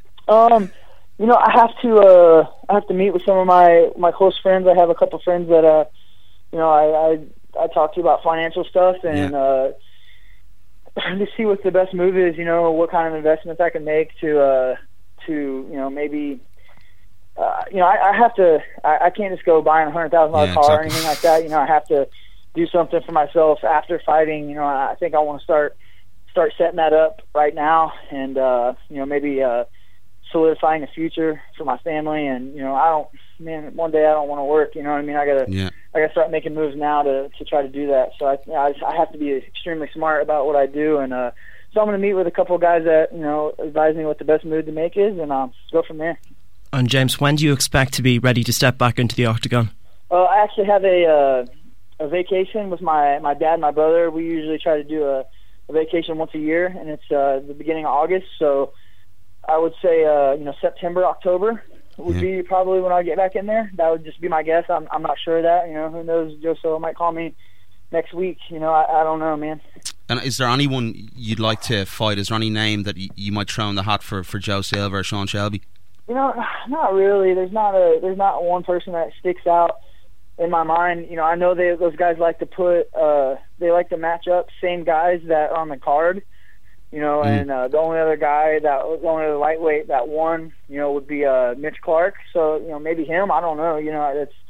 um, you know, I have to uh, I have to meet with some of my, my close friends. I have a couple friends that uh, you know, I, I I talk to about financial stuff and. Yeah. Uh, to see what the best move is, you know, what kind of investments I can make to, uh, to you know, maybe, uh, you know, I, I have to, I, I can't just go buying a hundred thousand dollar yeah, car exactly. or anything like that. You know, I have to do something for myself after fighting. You know, I think I want to start, start setting that up right now, and uh, you know, maybe uh, solidifying the future for my family. And you know, I don't, man, one day I don't want to work. You know what I mean? I gotta. Yeah. I got to start making moves now to, to try to do that. So I, you know, I, just, I have to be extremely smart about what I do, and uh, so I'm going to meet with a couple of guys that you know advise me what the best move to make is, and um, go from there. And James, when do you expect to be ready to step back into the octagon? Uh, I actually have a uh, a vacation with my, my dad and my brother. We usually try to do a, a vacation once a year, and it's uh, the beginning of August. So I would say uh, you know September, October. Would yeah. be probably when I get back in there. That would just be my guess. I'm I'm not sure of that. You know, who knows? Joe Silva might call me next week. You know, I, I don't know, man. And is there anyone you'd like to fight? Is there any name that you, you might throw in the hat for, for Joe Silva or Sean Shelby? You know, not really. There's not a there's not one person that sticks out in my mind. You know, I know they those guys like to put uh, they like to match up same guys that are on the card. You know, mm. and uh, the only other guy that the only other lightweight that won, you know, would be uh, Mitch Clark. So you know, maybe him. I don't know. You know, it's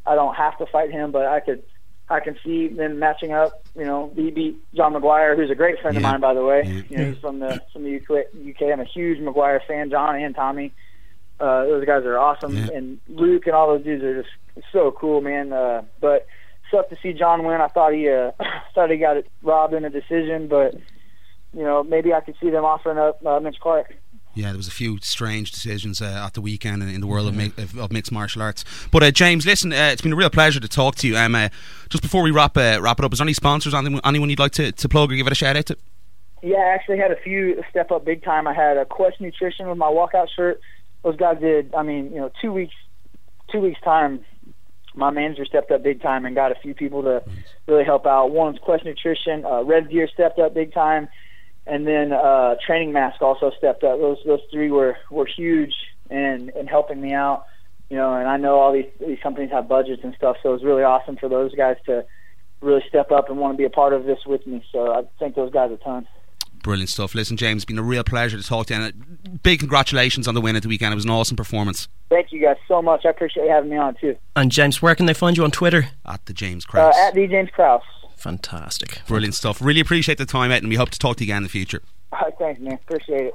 I don't have to fight him, but I could I can see them matching up. You know, he beat John McGuire, who's a great friend yeah. of mine, by the way. Yeah. You know, he's from the from the U K. I'm a huge McGuire fan. John and Tommy, uh, those guys are awesome, yeah. and Luke and all those dudes are just so cool, man. Uh, but sucked to see John win. I thought he uh, thought he got it robbed in a decision, but you know, maybe I could see them offering up uh, Mitch Clark. Yeah, there was a few strange decisions uh, at the weekend in, in the world of, mi- of, of mixed martial arts. But uh, James, listen, uh, it's been a real pleasure to talk to you. Um, uh, just before we wrap uh, wrap it up, is there any sponsors, anyone, anyone you'd like to, to plug or give it a shout out to? Yeah, I actually had a few step up big time. I had a Quest Nutrition with my walkout shirt. Those guys did, I mean, you know, two weeks, two weeks time, my manager stepped up big time and got a few people to really help out. One's Quest Nutrition, uh, Red Gear stepped up big time. And then uh, Training Mask also stepped up. Those those three were, were huge in, in helping me out. You know, and I know all these these companies have budgets and stuff, so it was really awesome for those guys to really step up and want to be a part of this with me. So I thank those guys a ton. Brilliant stuff. Listen, James, it's been a real pleasure to talk to you. And big congratulations on the win at the weekend. It was an awesome performance. Thank you guys so much. I appreciate you having me on too. And James, where can they find you on Twitter? At the James Krause. Uh, at the James Krause. Fantastic. Brilliant stuff. Really appreciate the time out, and we hope to talk to you again in the future. All right, thanks, man. Appreciate it.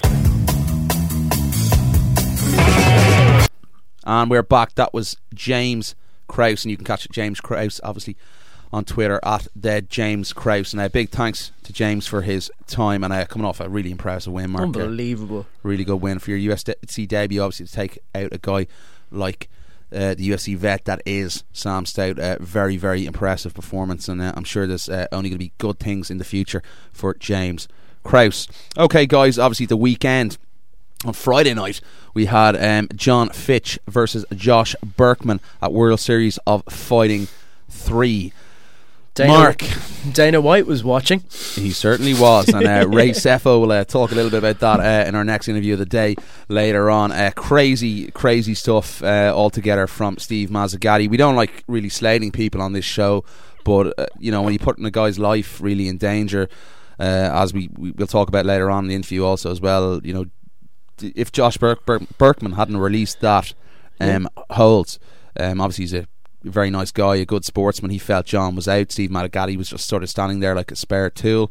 And we're back. That was James Krause, and you can catch James Krause obviously on Twitter at the James Krause. And a big thanks to James for his time and uh, coming off a really impressive win, Mark. Unbelievable. Uh, really good win for your U F C debut, obviously, to take out a guy like uh, the U F C vet that is Sam Stout. Uh, very, very impressive performance, and uh, I'm sure there's uh, only going to be good things in the future for James Krause. Okay, guys, obviously the weekend. On Friday night, we had um, John Fitch versus Josh Berkman at World Series of Fighting three. Dana, Mark. Dana White was watching. He certainly was. And uh, Ray Sefo will uh, talk a little bit about that uh, in our next interview of the day later on. Uh, crazy, crazy stuff uh, altogether from Steve Mazzagatti. We don't like really slating people on this show, but uh, you know, when you're putting a guy's life really in danger, uh, as we, we, we'll talk about later on in the interview also as well, you know, if Josh Berk- Berk- Berkman hadn't released that um, holds, um, obviously he's a very nice guy, a good sportsman. He felt John was out. Steve Mazzagatti was just sort of standing there like a spare tool.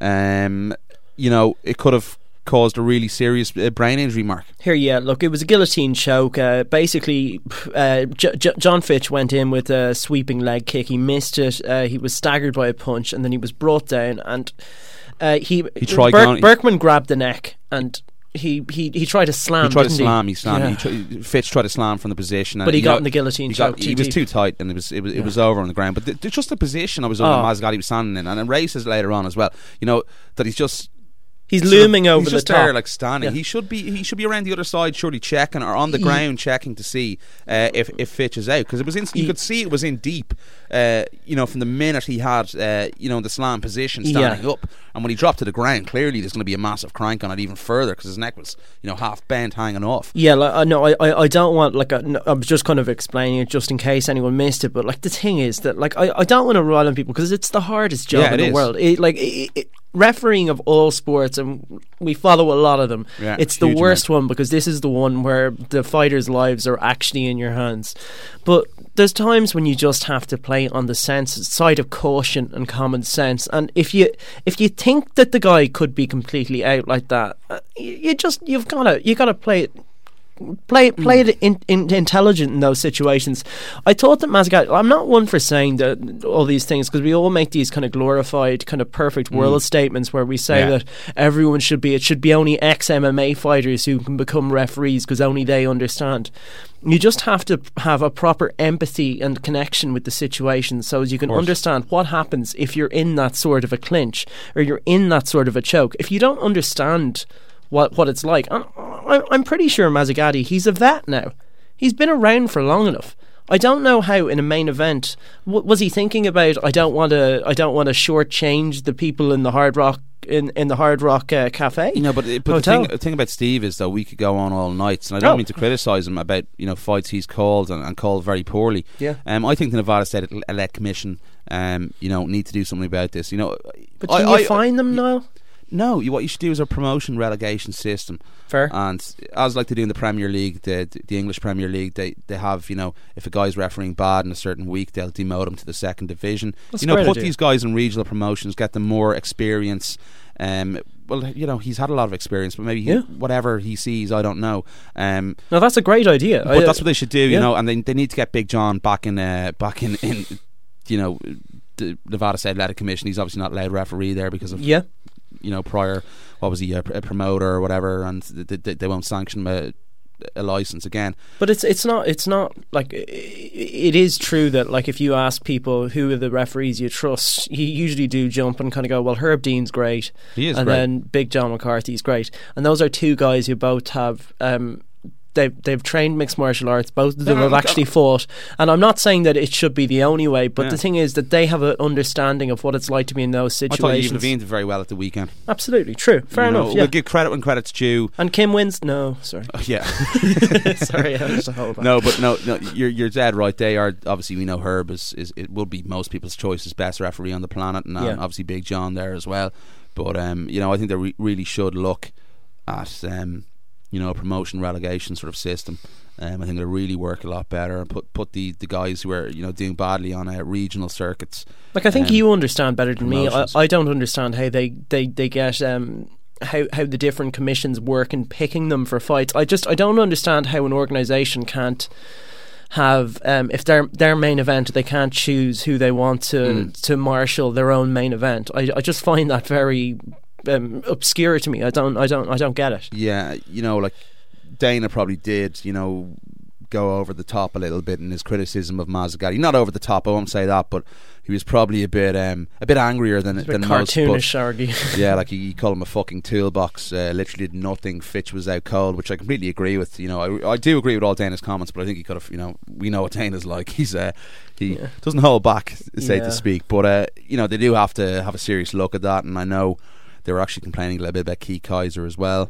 Um, you know, it could have caused a really serious uh, brain injury, Mark. Here, yeah, look, it was a guillotine choke. Uh, basically, uh, J- J- John Fitch went in with a sweeping leg kick. He missed it. Uh, he was staggered by a punch, and then he was brought down. And uh, he, he tried Ber- going, Berkman grabbed the neck and. He, he he tried to slam. He tried to didn't slam. He, he slammed. Yeah. He tried, Fitch tried to slam from the position, but he got know, in the guillotine he choke. Got, he was too tight, and it was it was, it yeah. was over on the ground. But the, the, just the position I was over, oh. Mazzagatti was standing in, and then Ray says later on as well, you know, that he's just. He's looming of, over he's the just top. there, like standing. Yeah. He should be. He should be around the other side, surely checking, or on the he, ground checking to see uh, if if Fitch is out, because it was in. You he, could see it was in deep. Uh, you know, from the minute he had, uh, you know, the slam position standing yeah. up, and when he dropped to the ground, clearly there's going to be a massive crank on it even further because his neck was, you know, half bent, hanging off. Yeah, like, uh, no, I, I, I don't want like a, no, I was just kind of explaining it just in case anyone missed it. But like the thing is that like I, I don't want to rile on people because it's the hardest job Yeah, in the is. world. It, like it, it, refereeing of all sports, and we follow a lot of them. Yeah, it's the huge worst amount. one because this is the one where the fighters' lives are actually in your hands. But there's times when you just have to play on the sense side of caution and common sense. And if you if you think that the guy could be completely out like that, uh, you, you just you've got to you got to play it. Play play it in, in, intelligent in those situations. I thought that Mazzagatti, I'm not one for saying that all these things because we all make these kind of glorified, kind of perfect world mm. statements where we say yeah. that everyone should be, it should be only ex-M M A fighters who can become referees because only they understand. You just have to have a proper empathy and connection with the situation so as you can understand what happens if you're in that sort of a clinch or you're in that sort of a choke. If you don't understand what what it's like, I'm, I'm pretty sure Mazzagatti, he's a vet now. He's been around for long enough. I don't know how in a main event w- was he thinking about. I don't want to. I don't want to shortchange the people in the Hard Rock in, in the Hard Rock uh, Cafe. You know, but, but the, thing, the thing about Steve is though we could go on all nights, and I don't oh. mean to criticise him about you know fights he's called and, and called very poorly. Yeah. Um, I think the Nevada State Elect Commission, um, you know, need to do something about this. You know, but I, can you I, find them now? No, you, what you should do is a promotion relegation system. Fair. And as like they do in the Premier League, the the English Premier League, they, they have, you know, if a guy's refereeing bad in a certain week, they'll demote him to the second division. That's you know, great put idea. these guys in regional promotions, get them more experience. Um, well, you know, he's had a lot of experience, but maybe he, Yeah. whatever he sees, I don't know. Um, No, that's a great idea. but I- that's what they should do, you yeah. know. And they they need to get Big John back in, uh, back in, in, you know, the Nevada State Athletic Commission. He's obviously not allowed referee there because of Yeah. you know, prior, what was he, a, a promoter or whatever, and they, they, they won't sanction a, a license again. But it's it's not it's not like i- it is true that like if you ask people who are the referees you trust, you usually do jump and kind of go, well, Herb Dean's great, He is and great. then Big John McCarthy's great, and those are two guys who both have. Um, They've, they've trained mixed martial arts. Both of them Yeah, have I'm- actually fought. And I'm not saying that it should be the only way, but Yeah. the thing is that they have an understanding of what it's like to be in those I thought Eve situations. Levine did very well at the weekend. Absolutely, true. Fair You know, enough, yeah. We'll give credit when credit's due. And Kim wins? No, sorry. Yeah. Sorry, I was to hold back. No, but no, no, you're you're dead right. They are obviously, we know Herb is, is it will be most people's choice as best referee on the planet, and uh, Yeah. obviously Big John there as well. But um, you know, I think they re- really should look at um, you know, a promotion relegation sort of system. Um, I think it'll really work a lot better and put put the, the guys who are, you know, doing badly on uh, regional circuits. Like I think um, you understand better than me. I, promotions. I don't understand how they they they get um how how the different commissions work in picking them for fights. I just I don't understand how an organisation can't have um if their their main event they can't choose who they want to Mm. to marshal their own main event. I I just find that very um, obscure to me. I don't I don't I don't get it. Yeah, you know, like Dana probably did, you know, go over the top a little bit in his criticism of Mazzagatti. Not over the top, I won't say that, but he was probably a bit um, a bit angrier than It's a than bit most. cartoonish, but- argue. Yeah, like he, he called him a fucking toolbox. Uh, literally did nothing. Fitch was out cold, which I completely agree with. You know, I, I do agree with all Dana's comments, but I think he could have. You know, we know what Dana's like. He's uh, he Yeah. doesn't hold back, say Yeah. to speak. But uh, you know, they do have to have a serious look at that. And I know they were actually complaining a little bit about Keith Kaiser as well.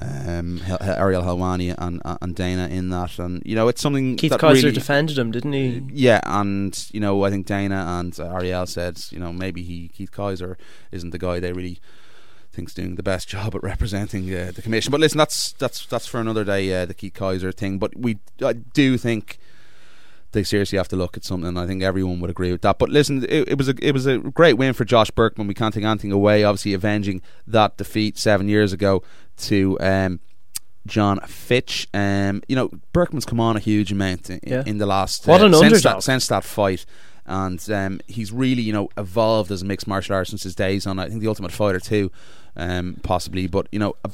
Um, H- H- Ariel Helwani and and Dana in that, and you know, it's something Keith that Kaiser really, defended him, didn't he? yeah, and you know, I think Dana and uh, Ariel said, you know, maybe he Keith Kaiser isn't the guy they really think's doing the best job at representing uh, the commission. But listen, that's that's that's for another day, uh, the Keith Kaiser thing. But we, I do think they seriously have to look at something. I think everyone would agree with that. But listen, it, it was a it was a great win for Josh Berkman. We can't take anything away. Obviously, avenging that defeat seven years ago to um, John Fitch. Um, you know, Berkman's come on a huge amount in, Yeah. in the last What uh, an since underdog. that, since that fight. And um, he's really, you know, evolved as a mixed martial artist since his days on, I think, The Ultimate Fighter too, um, possibly. But you know, uh,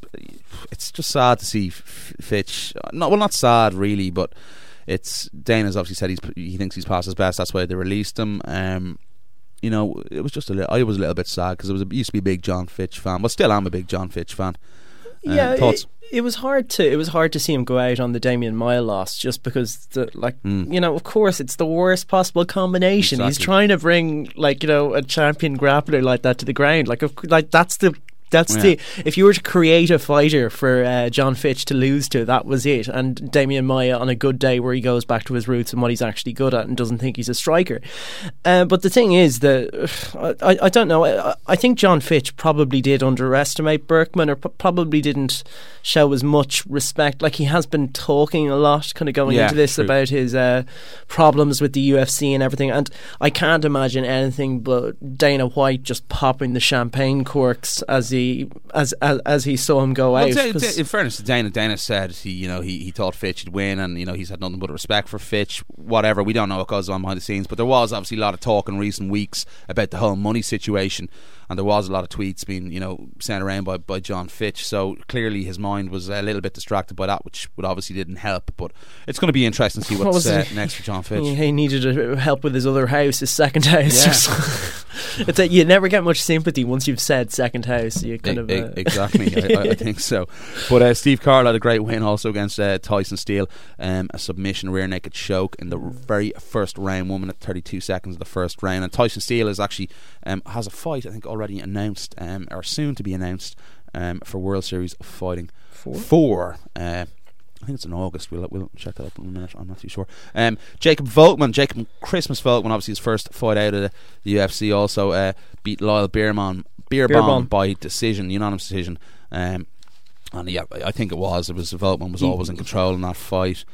it's just sad to see F- Fitch. Not well, not sad really, but it's Dana's obviously said he's he thinks he's past his best. That's why they released him. Um, you know, it was just a little. I was a little bit sad because I was a, used to be a big John Fitch fan. Well, still am a big John Fitch fan. Uh, Yeah, thoughts? it, it was hard to it was hard to see him go out on the Damien Maya loss just because the like Mm. you know, of course it's the worst possible combination. He's Exactly. trying to bring like, you know, a champion grappler like that to the ground. Like of, like that's the that's Yeah. the if you were to create a fighter for uh, John Fitch to lose to, that was it. And Damien Maya on a good day where he goes back to his roots and what he's actually good at and doesn't think he's a striker. Uh, but the thing is that I, I, I don't know. I, I think John Fitch probably did underestimate Berkman, or p- probably didn't show as much respect. Like he has been talking a lot, kind of going Yeah, into this true. about his uh, problems with the U F C and everything. And I can't imagine anything but Dana White just popping the champagne corks as he as as, as he saw him go Well, out. Da- 'cause- Da- in fairness to Dana, Dana said he, you know, he, he thought Fitch would win, and you know he's had nothing but respect for Fitch. Whatever, we don't know what goes on behind the scenes, but there was obviously a lot of talk in recent weeks about the whole money situation, and there was a lot of tweets being, you know, sent around by, by John Fitch. So clearly his mind was a little bit distracted by that, which would obviously didn't help. But it's going to be interesting to see What what's was uh, it? next for John Fitch. He, he needed a, help with his other house, his second house. Yeah. or something. It's that you never get much sympathy once you've said second house. You kind E- of e- uh, exactly, I, I- I think so. But uh, Steve Carl had a great win also against uh, Tyson Steele, um, a submission rear naked choke in the very first round, one minute thirty-two seconds of the first round. And Tyson Steele is actually um, has a fight, I think, already announced um, or soon to be announced um, for World Series of Fighting Four? four. Uh, I think it's in August. We'll we'll check that up in a minute. I'm not too sure. Um, Jacob Volkman, Jacob Christmas Volkman, obviously his first fight out of the, the U F C, also uh, beat Lyle Beerman. beer, Beer bomb, bomb. by decision, unanimous decision. Um, and yeah, I think it was. It was Veltman was always in control in that fight.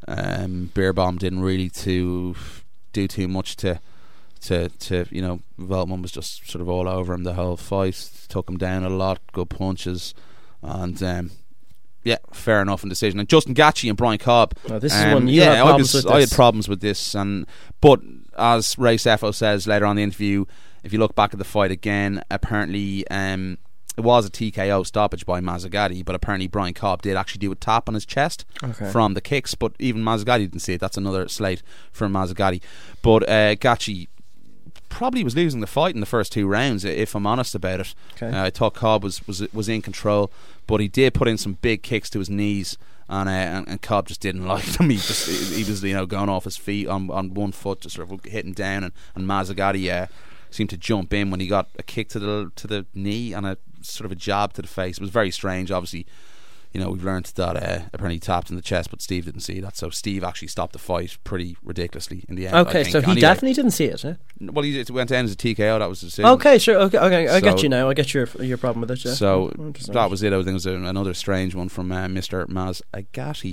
Um, beer bomb didn't really to do too much to, to, to you know. Veltman was just sort of all over him the whole fight. Took him down a lot, good punches, and um, yeah, fair enough in decision. And Justin Gaethje and Brian Cobb. Oh, this is um, one you yeah, had problems I, was, with I this. had problems with this, and but as Ray Sefo says later on in the interview, if you look back at the fight again, apparently. Um, It was a T K O stoppage by Mazzagatti, but apparently Brian Cobb did actually do a tap on his chest Okay. from the kicks, but even Mazzagatti didn't see it. That's another slate for Mazzagatti. But uh, Gaethje probably was losing the fight in the first two rounds, if I'm honest about it. Okay. Uh, I thought Cobb was, was was in control, but he did put in some big kicks to his knees, and uh, and, and Cobb just didn't like them. He just he was you know going off his feet on on one foot, just sort of hitting down, and and Mazzagatti uh, seemed to jump in when he got a kick to the to the knee and a sort of a jab to the face. It was very strange. Obviously, you know, we've learned that uh, apparently he tapped in the chest, but Steve didn't see that. So Steve actually stopped the fight pretty ridiculously in the end. Okay, I think. so he Anyway, definitely didn't see it, eh? well, he it went down as a T K O. That was the decision. Okay, sure. Okay, okay. I get So- you now. I get your your problem with it. Yeah. So Oh, interesting. that was it. I think it was a, another strange one from uh, Mister Mazzagatti.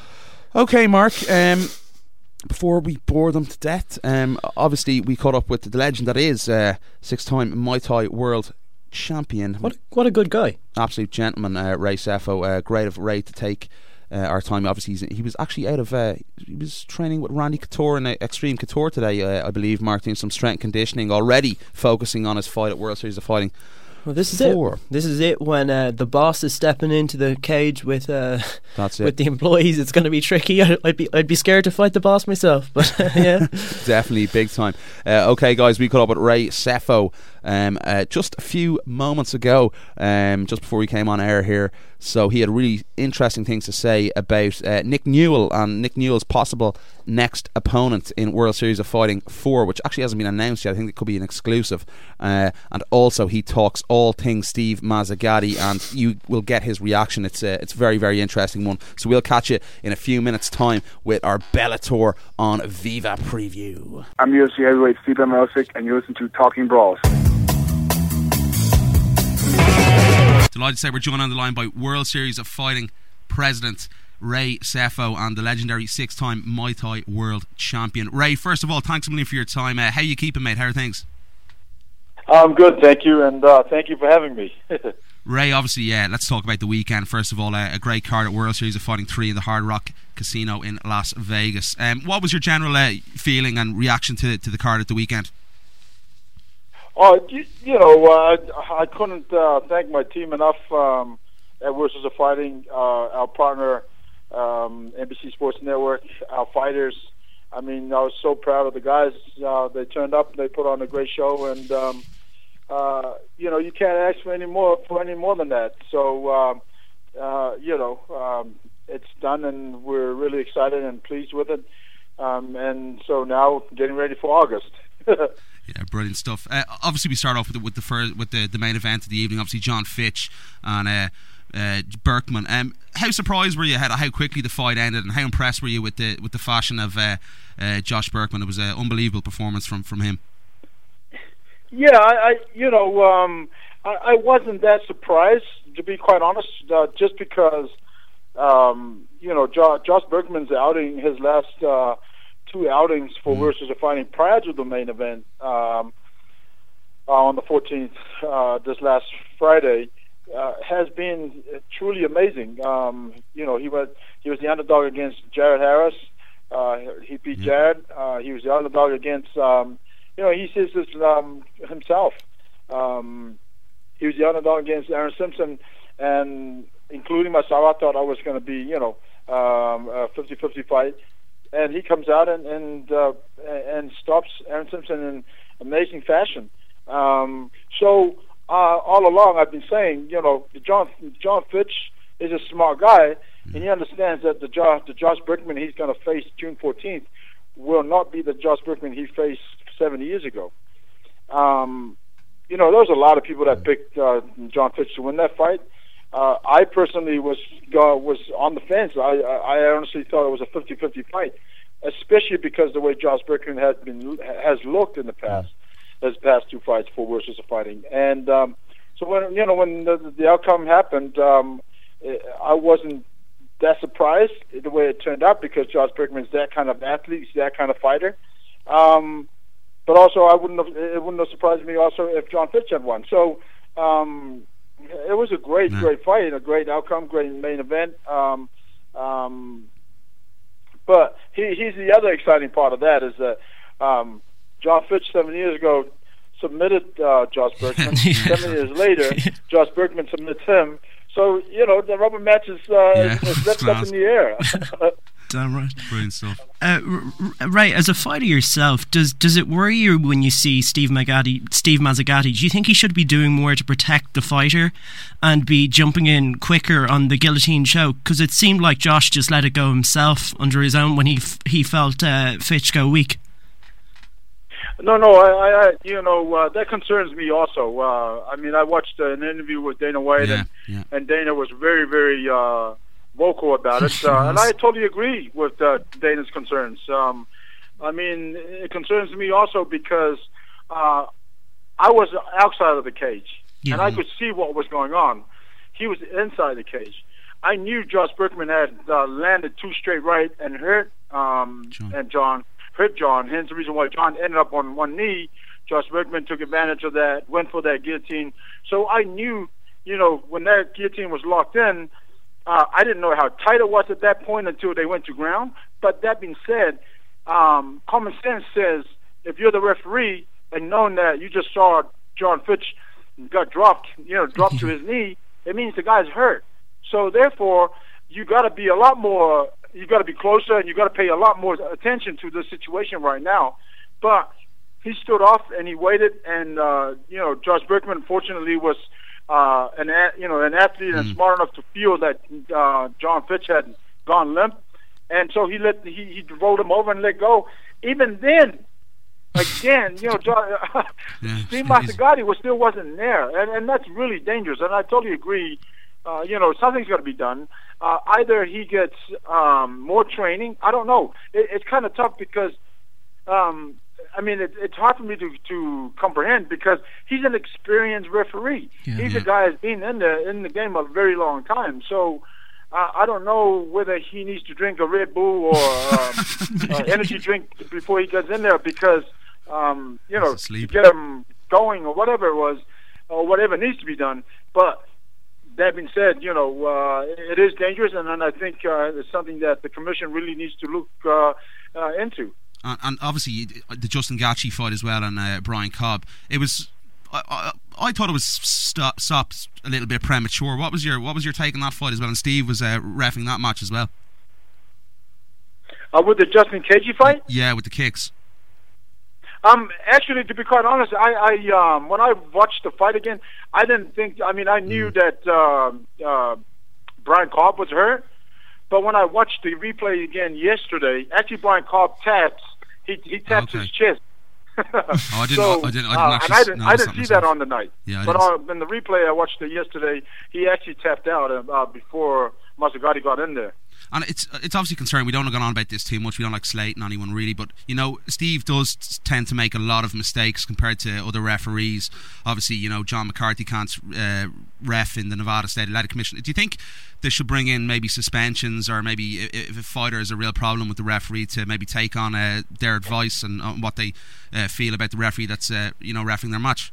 Okay, Mark. Um, before we bore them to death, um, obviously we caught up with the legend that is uh, six-time Muay Thai world champion. What what a good guy. Absolute gentleman, uh, Ray Sefo. Uh, great of Ray to take uh, our time. Obviously, he's, he was actually out of. Uh, he was training with Randy Couture in uh, Extreme Couture today, uh, I believe. Mark doing some strength conditioning already, focusing on his fight at World Series of Fighting. Well, this is Four. it. This is it when uh, the boss is stepping into the cage with uh, That's it. with the employees. It's going to be tricky. I'd, I'd be I'd be scared to fight the boss myself. But yeah, Definitely big time. Uh, okay, guys, we caught up with Ray Sefo um, uh, just a few moments ago, um, just before we came on air here. So he had really interesting things to say about uh, Nick Newell and Nick Newell's possible next opponent in World Series of Fighting four, which actually hasn't been announced yet. I think it could be an exclusive. Uh, and also he talks all things Steve Mazzagatti, and you will get his reaction. It's a, it's a very, very interesting one. So we'll catch you in a few minutes' time with our Bellator on Viva preview. I'm U F C heavyweight Steve Miocic, and you listen to Talking Brawls. Delighted to say we're joined on the line by World Series of Fighting President Ray Sefo and the legendary six-time Muay Thai World Champion. Ray, first of all, thanks a million for your time. Uh, how are you keeping, mate? How are things? I'm good, thank you, and uh, thank you for having me. Ray, obviously, yeah, let's talk about the weekend. First of all, uh, a great card at World Series of Fighting three in the Hard Rock Casino in Las Vegas. Um, what was your general uh, feeling and reaction to, to the card at the weekend? Oh, you, you know, uh, I couldn't uh, thank my team enough um, at World Series of Fighting, uh, our partner, um, N B C Sports Network, our fighters. I mean, I was so proud of the guys. Uh, they turned up, they put on a great show, and um, uh, you know, you can't ask for any more for any more than that. So, um, uh, you know, um, it's done, and we're really excited and pleased with it. Um, and so now, getting ready for August. Yeah, brilliant stuff. Uh, obviously, we start off with the, with the first, with the, the main event of the evening. Obviously, John Fitch and uh, uh, Berkman. Um, how surprised were you at how quickly the fight ended, and how impressed were you with the with the fashion of uh, uh, Josh Berkman? It was an unbelievable performance from, from him. Yeah, I, I you know, um, I, I wasn't that surprised, to be quite honest, uh, just because, um, you know, jo- Josh Berkman's outing, his last uh, two outings for Mm. World Series of Fighting prior to the main event um, uh, on the fourteenth, uh, this last Friday, uh, has been truly amazing. Um, you know, he was he was the underdog against Jared Harris. Uh, he beat Yeah. Jared. Uh, he was the underdog against. Um, You know, he says this um, himself. Um, he was the underdog against Aaron Simpson, and including myself, I thought I was going to be, you know, um, a fifty-fifty fight. And he comes out and and, uh, and stops Aaron Simpson in amazing fashion. Um, so uh, all along, I've been saying, you know, John John Fitch is a smart guy, and he understands that the Josh, the Josh Berkman he's going to face June fourteenth will not be the Josh Berkman he faced seven years ago. Um, you know, there was a lot of people that picked uh, John Fitch to win that fight. Uh, I personally was uh, was on the fence. I, I honestly thought it was a fifty-fifty fight, especially because the way Josh Berkman has been has looked in the past, his past two fights for World Series of Fighting. And um, So when you know when the, the outcome happened, um, I wasn't that surprised the way it turned out because Josh Brickman's that kind of athlete, he's that kind of fighter. Um, but also, I wouldn't have, it wouldn't have surprised me also if John Fitch had won. So um, it was a great, yeah. great fight, a great outcome, great main event. Um, um, but he, he's the other exciting part of that is that um, John Fitch seven years ago submitted uh, Josh Brickman. yeah. Seven years later, Josh Brickman submits him. So, you know, the rubber match is, uh, yeah, is left up in the air. Damn right. Brilliant stuff. Uh, r- right, as a fighter yourself, does does it worry you when you see Steve Mazzagatti, Steve Mazzagatti? Do you think he should be doing more to protect the fighter and be jumping in quicker on the guillotine choke? Because it seemed like Josh just let it go himself under his own when he f- he felt uh, Fitch go weak. No, no, I, I you know, uh, that concerns me also. Uh, I mean, I watched uh, an interview with Dana White, yeah, and, yeah. and Dana was very, very uh, vocal about it. Uh, and I totally agree with uh, Dana's concerns. Um, I mean, it concerns me also because uh, I was outside of the cage, yeah. and I could see what was going on. He was inside the cage. I knew Josh Brickman had uh, landed two straight right and hurt um, John. and John. hurt John, hence the reason why John ended up on one knee. Josh Brickman took advantage of that, went for that guillotine. So I knew, you know, when that guillotine was locked in, uh, I didn't know how tight it was at that point until they went to ground. But that being said, um, common sense says if you're the referee and knowing that you just saw John Fitch got dropped, you know, dropped to his knee, it means the guy's hurt. So therefore, you got to be a lot more you got to be closer, and you got to pay a lot more attention to the situation right now. But he stood off and he waited, and uh, you know, Josh Brickman fortunately was uh, an a- you know an athlete and Mm. smart enough to feel that uh, John Fitch had gone limp, and so he let he, he rolled him over and let go. Even then, again, you know, John, yeah, Steve Mazzagatti was still wasn't there, and and that's really dangerous. And I totally agree. Uh, you know, something's got to be done. Uh, either he gets um, more training. I don't know. It, it's kind of tough because, um, I mean, it, it's hard for me to, to comprehend because he's an experienced referee. Yeah, he's yeah. a guy that's been in the in the game a very long time. So uh, I don't know whether he needs to drink a Red Bull or um, uh, energy drink before he gets in there because, um, you know, to get him going or whatever it was or whatever needs to be done. But that being said, you know, uh, it is dangerous, and, and I think uh, it's something that the commission really needs to look uh, uh, into. And, and obviously, the Justin Gaethje fight as well, and uh, Brian Cobb. It was, I, I, I thought it was stop, stopped a little bit premature. What was your What was your take on that fight as well? And Steve was uh, reffing that match as well. Uh, with the Justin Gaethje fight? Yeah, with the kicks. Um, actually, to be quite honest, I, I um, when I watched the fight again, I didn't think. I mean, I knew that uh, uh, Brian Cobb was hurt, but when I watched the replay again yesterday, actually Brian Cobb taps. He he taps Okay. his chest. Oh, I didn't. So, I didn't. I didn't uh, actually. and I didn't. notice I didn't that see myself. that on the night. Yeah, I but didn't uh, in the replay I watched it yesterday, he actually tapped out uh, before Mazzagatti got in there. And it's it's obviously concerning. We don't want to go on about this too much. We don't like slating anyone really, but you know, Steve does tend to make a lot of mistakes compared to other referees. Obviously, you know, John McCarthy can't uh, ref in the Nevada State Athletic Commission. Do you think they should bring in maybe suspensions, or maybe if a fighter has a real problem with the referee, to maybe take on uh, their advice and uh, what they uh, feel about the referee that's uh, you know reffing their match?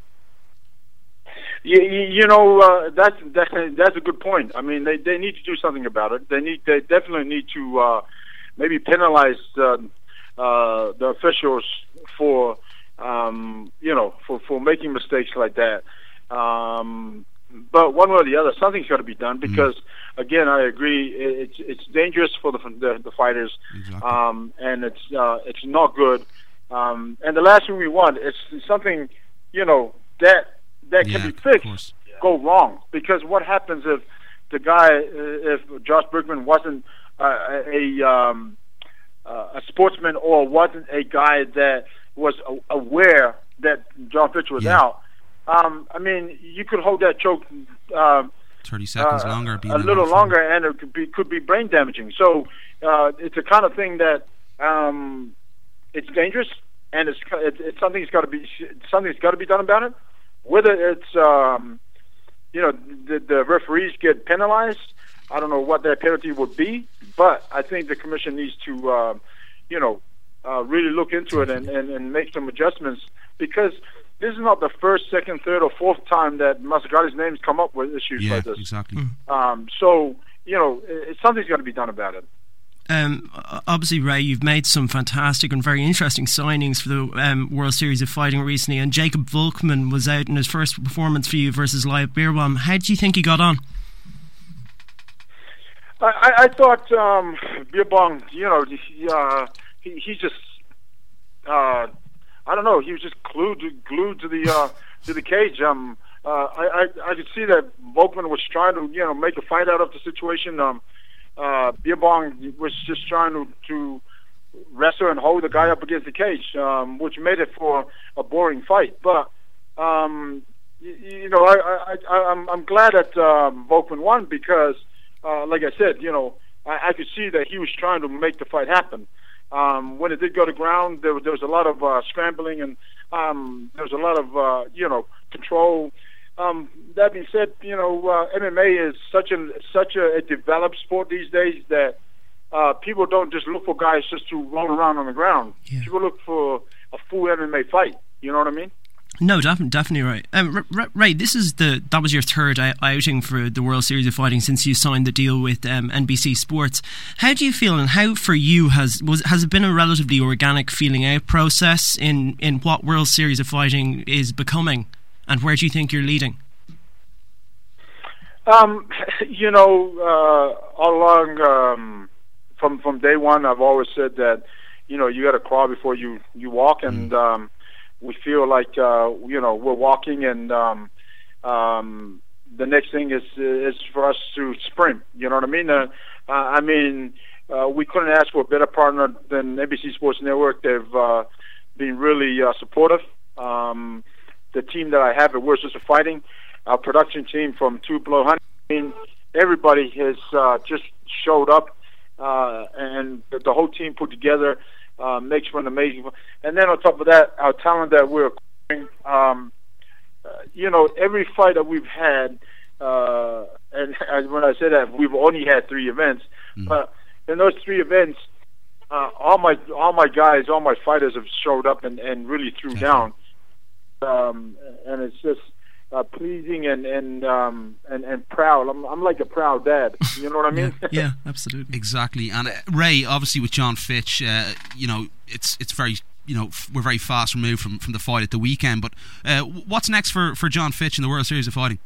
You, you know, uh, that's that's that's a good point. I mean, they, they need to do something about it. They need they definitely need to uh, maybe penalize uh, uh, the officials for um, you know for, for making mistakes like that. Um, but one way or the other, something's got to be done because, mm-hmm. again, I agree. It's it's dangerous for the the, the fighters, Exactly. um, and it's uh, it's not good. Um, and the last thing we want is something, you know, that. that Yeah, can be of fixed course. go wrong. Because what happens if the guy, uh, if Josh Brickman wasn't uh, a um, uh, a sportsman or wasn't a guy that was a- aware that John Fitch was Yeah. out? Um, I mean, you could hold that choke um, Thirty seconds uh, longer, being a little longer, and it could be could be brain damaging. So uh, it's the kind of thing that um, it's dangerous, and it's it's, it's something that's got to be something that's got to be done about it. Whether it's um, you know, the, the referees get penalized. I don't know what that penalty would be, but I think the commission needs to, uh, you know, uh, really look into it and, and, and make some adjustments, because this is not the first, second, third, or fourth time that Mazzagati's name's come up with issues yeah, like this. exactly. Um, so, you know, it, something's got to be done about it. Um, obviously, Ray, you've made some fantastic and very interesting signings for the um, World Series of Fighting recently, and Jacob Volkman was out in his first performance for you versus Live Beerbaum. How do you think he got on? I, I thought um, Beerbaum, you know, he, uh, he, he just, uh, I don't know, he was just glued to, glued to the uh, to the cage. Um, uh, I, I I could see that Volkman was trying to, you know, make a fight out of the situation. Um, uh, Beerbaum was just trying to, to wrestle and hold the guy up against the cage, um, which made it for a boring fight. But um, you, you know, I, I, I I'm I'm glad that um, Volkman won, because. Uh, like I said, you know, I, I could see that he was trying to make the fight happen. Um, when it did go to ground, there, there was a lot of uh, scrambling, and um, there was a lot of, uh, you know, control. Um, that being said, you know, uh, M M A is such a such a, a developed sport these days that uh, people don't just look for guys just to roll around on the ground. Yeah. People look for a full M M A fight. You know what I mean? No, definitely, definitely right. Um, Ray, this is the that was your third outing for the World Series of Fighting since you signed the deal with um, N B C Sports. How do you feel, and how for you has was has it been a relatively organic feeling out process in, in what World Series of Fighting is becoming, and where do you think you're leading? Um, you know, uh, all along um, from from day one, I've always said that you know you got to crawl before you you walk, and um, we feel like uh, you know we're walking, and um, um, the next thing is is for us to sprint. You know what I mean? Uh, uh, I mean, uh, we couldn't ask for a better partner than N B C Sports Network. They've uh, been really uh, supportive. Um, the team that I have at World Series of Fighting, our production team from Two Blow Honey, I mean, everybody has uh, just showed up, uh, and the whole team put together. Uh, makes for an amazing, and then on top of that, our talent that we're acquiring. Um, uh, you know, every fight that we've had, uh, and, and when I say that, we've only had three events, mm. but in those three events, uh, all my all my guys, all my fighters have showed up and, and really threw okay. down, um, and it's just uh, pleasing and and, um, and and proud. I'm I'm like a proud dad. You know what I mean? yeah, yeah, absolutely, exactly. And uh, Ray, obviously with John Fitch, uh, you know, it's it's very, you know, f- we're very fast removed from, from the fight at the weekend. But uh, what's next for, for John Fitch in the World Series of Fighting?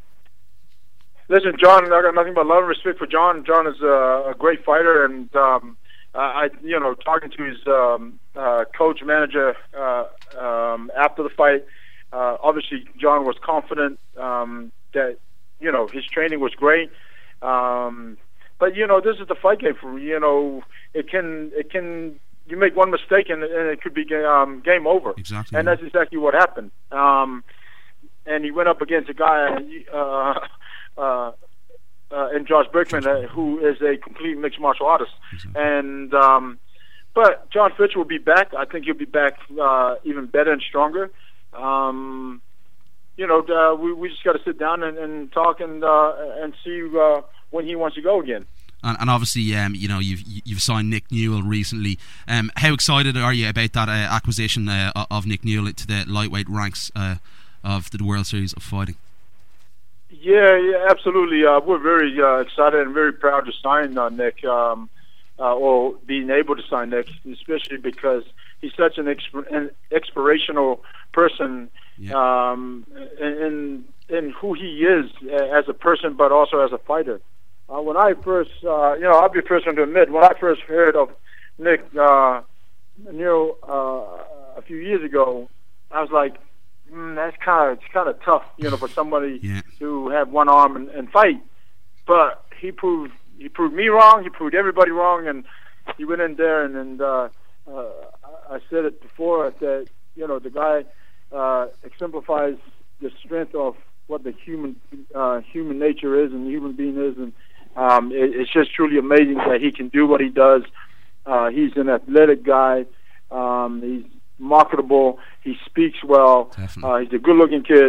Listen, John, I got nothing but love and respect for John. John is a, a great fighter, and um, I, you know, talking to his um, uh, coach manager uh, um, after the fight. Uh, obviously, John was confident um, that, you know, his training was great. Um, but, you know, this is the fight game for, you know, it can, it can, you make one mistake and, and it could be um, game over. Exactly. And that's exactly what happened. Um, and he went up against a guy, uh, uh, uh, and Josh Berkman, uh, who is a complete mixed martial artist. Exactly. And, um, but John Fitch will be back. I think he'll be back uh, even better and stronger. Um, you know, uh, we we just got to sit down and, and talk and uh, and see uh, when he wants to go again. And, and obviously, um, you know, you've you've signed Nick Newell recently. Um, how excited are you about that uh, acquisition uh, of Nick Newell to the lightweight ranks uh, of the World Series of Fighting? Yeah, yeah, absolutely. Uh, we're very uh, excited and very proud to sign uh, Nick, um, uh, or being able to sign Nick, especially because he's such an, exp- an inspirational person yeah. um, in, in who he is as a person, but also as a fighter. Uh, when I first, uh, you know, I'll be the first one to admit, when I first heard of Nick uh, Newell uh, a few years ago, I was like, mm, that's kind of it's kind of tough, you know, for somebody yeah. to have one arm and, and fight. But he proved he proved me wrong. He proved everybody wrong, and he went in there and and uh, uh, I said it before that you know the guy uh, exemplifies the strength of what the human uh, human nature is and the human being is, and um, it, it's just truly amazing that he can do what he does. Uh, he's an athletic guy. Um, he's marketable. He speaks well. Uh, he's a good-looking kid.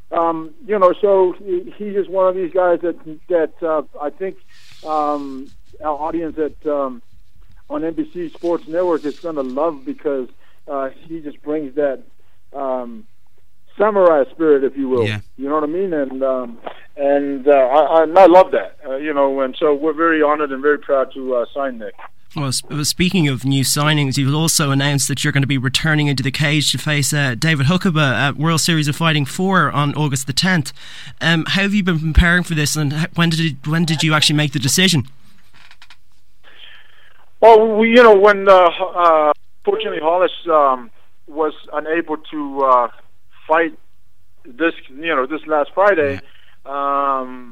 um, you know, so he, he's just one of these guys that that uh, I think um, our audience at um, on N B C Sports Network is going to love, because uh, he just brings that um, samurai spirit, if you will. Yeah. You know what I mean? And um, and uh, I, I love that. Uh, you know, and so we're very honored and very proud to uh, sign Nick. Well, speaking of new signings, you've also announced that you're going to be returning into the cage to face uh, David Huckabee at World Series of Fighting four on August the tenth. Um, how have you been preparing for this, and when did it, when did you actually make the decision? Well, we, you know, when uh, uh, fortunately Hollis um, was unable to uh, fight this, you know, this last Friday, um,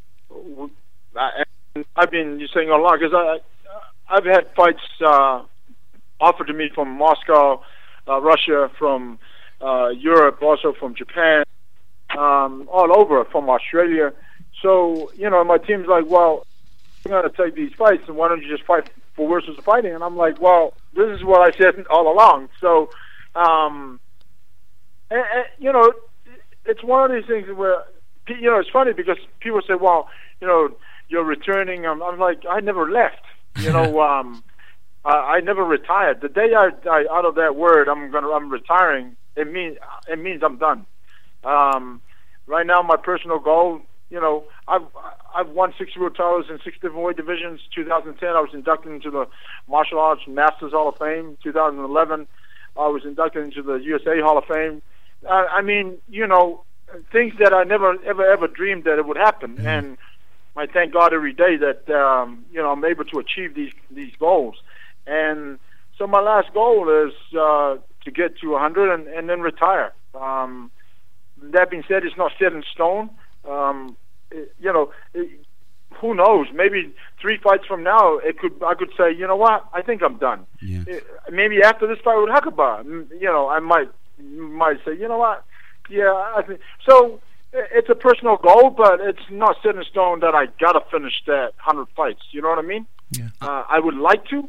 I, I've been saying all along, because I. I've had fights uh, offered to me from Moscow, uh, Russia, from uh, Europe, also from Japan, um, all over, from Australia. So, you know, my team's like, well, we're going to take these fights, and why don't you just fight for World Series of Fighting? And I'm like, well, this is what I said all along. So, um, and, and, you know, it's one of these things where, you know, it's funny because people say, well, you know, you're returning. I'm, I'm like, I never left. You know, um, I, I never retired. The day I, I out of that word, I'm gonna, I'm retiring. It means it means I'm done. Um, right now, my personal goal, you know, I've I've won six world titles in six different weight divisions. two thousand ten, I was inducted into the Martial Arts Masters Hall of Fame. two thousand eleven, I was inducted into the U S A Hall of Fame. I, I mean, you know, things that I never ever ever dreamed that it would happen, mm-hmm. and I thank God every day that um, you know, I'm able to achieve these these goals. And so my last goal is uh, to get to one hundred and, and then retire. Um, that being said, it's not set in stone. Um, it, you know, it, who knows? Maybe three fights from now, it could I could say, you know what? I think I'm done. Yeah. It, maybe after this fight with Huckabee, you know, I might might say, you know what? Yeah, I think so. It's a personal goal, but it's not set in stone that I gotta finish that hundred fights. You know what I mean? Yeah. Uh, I would like to.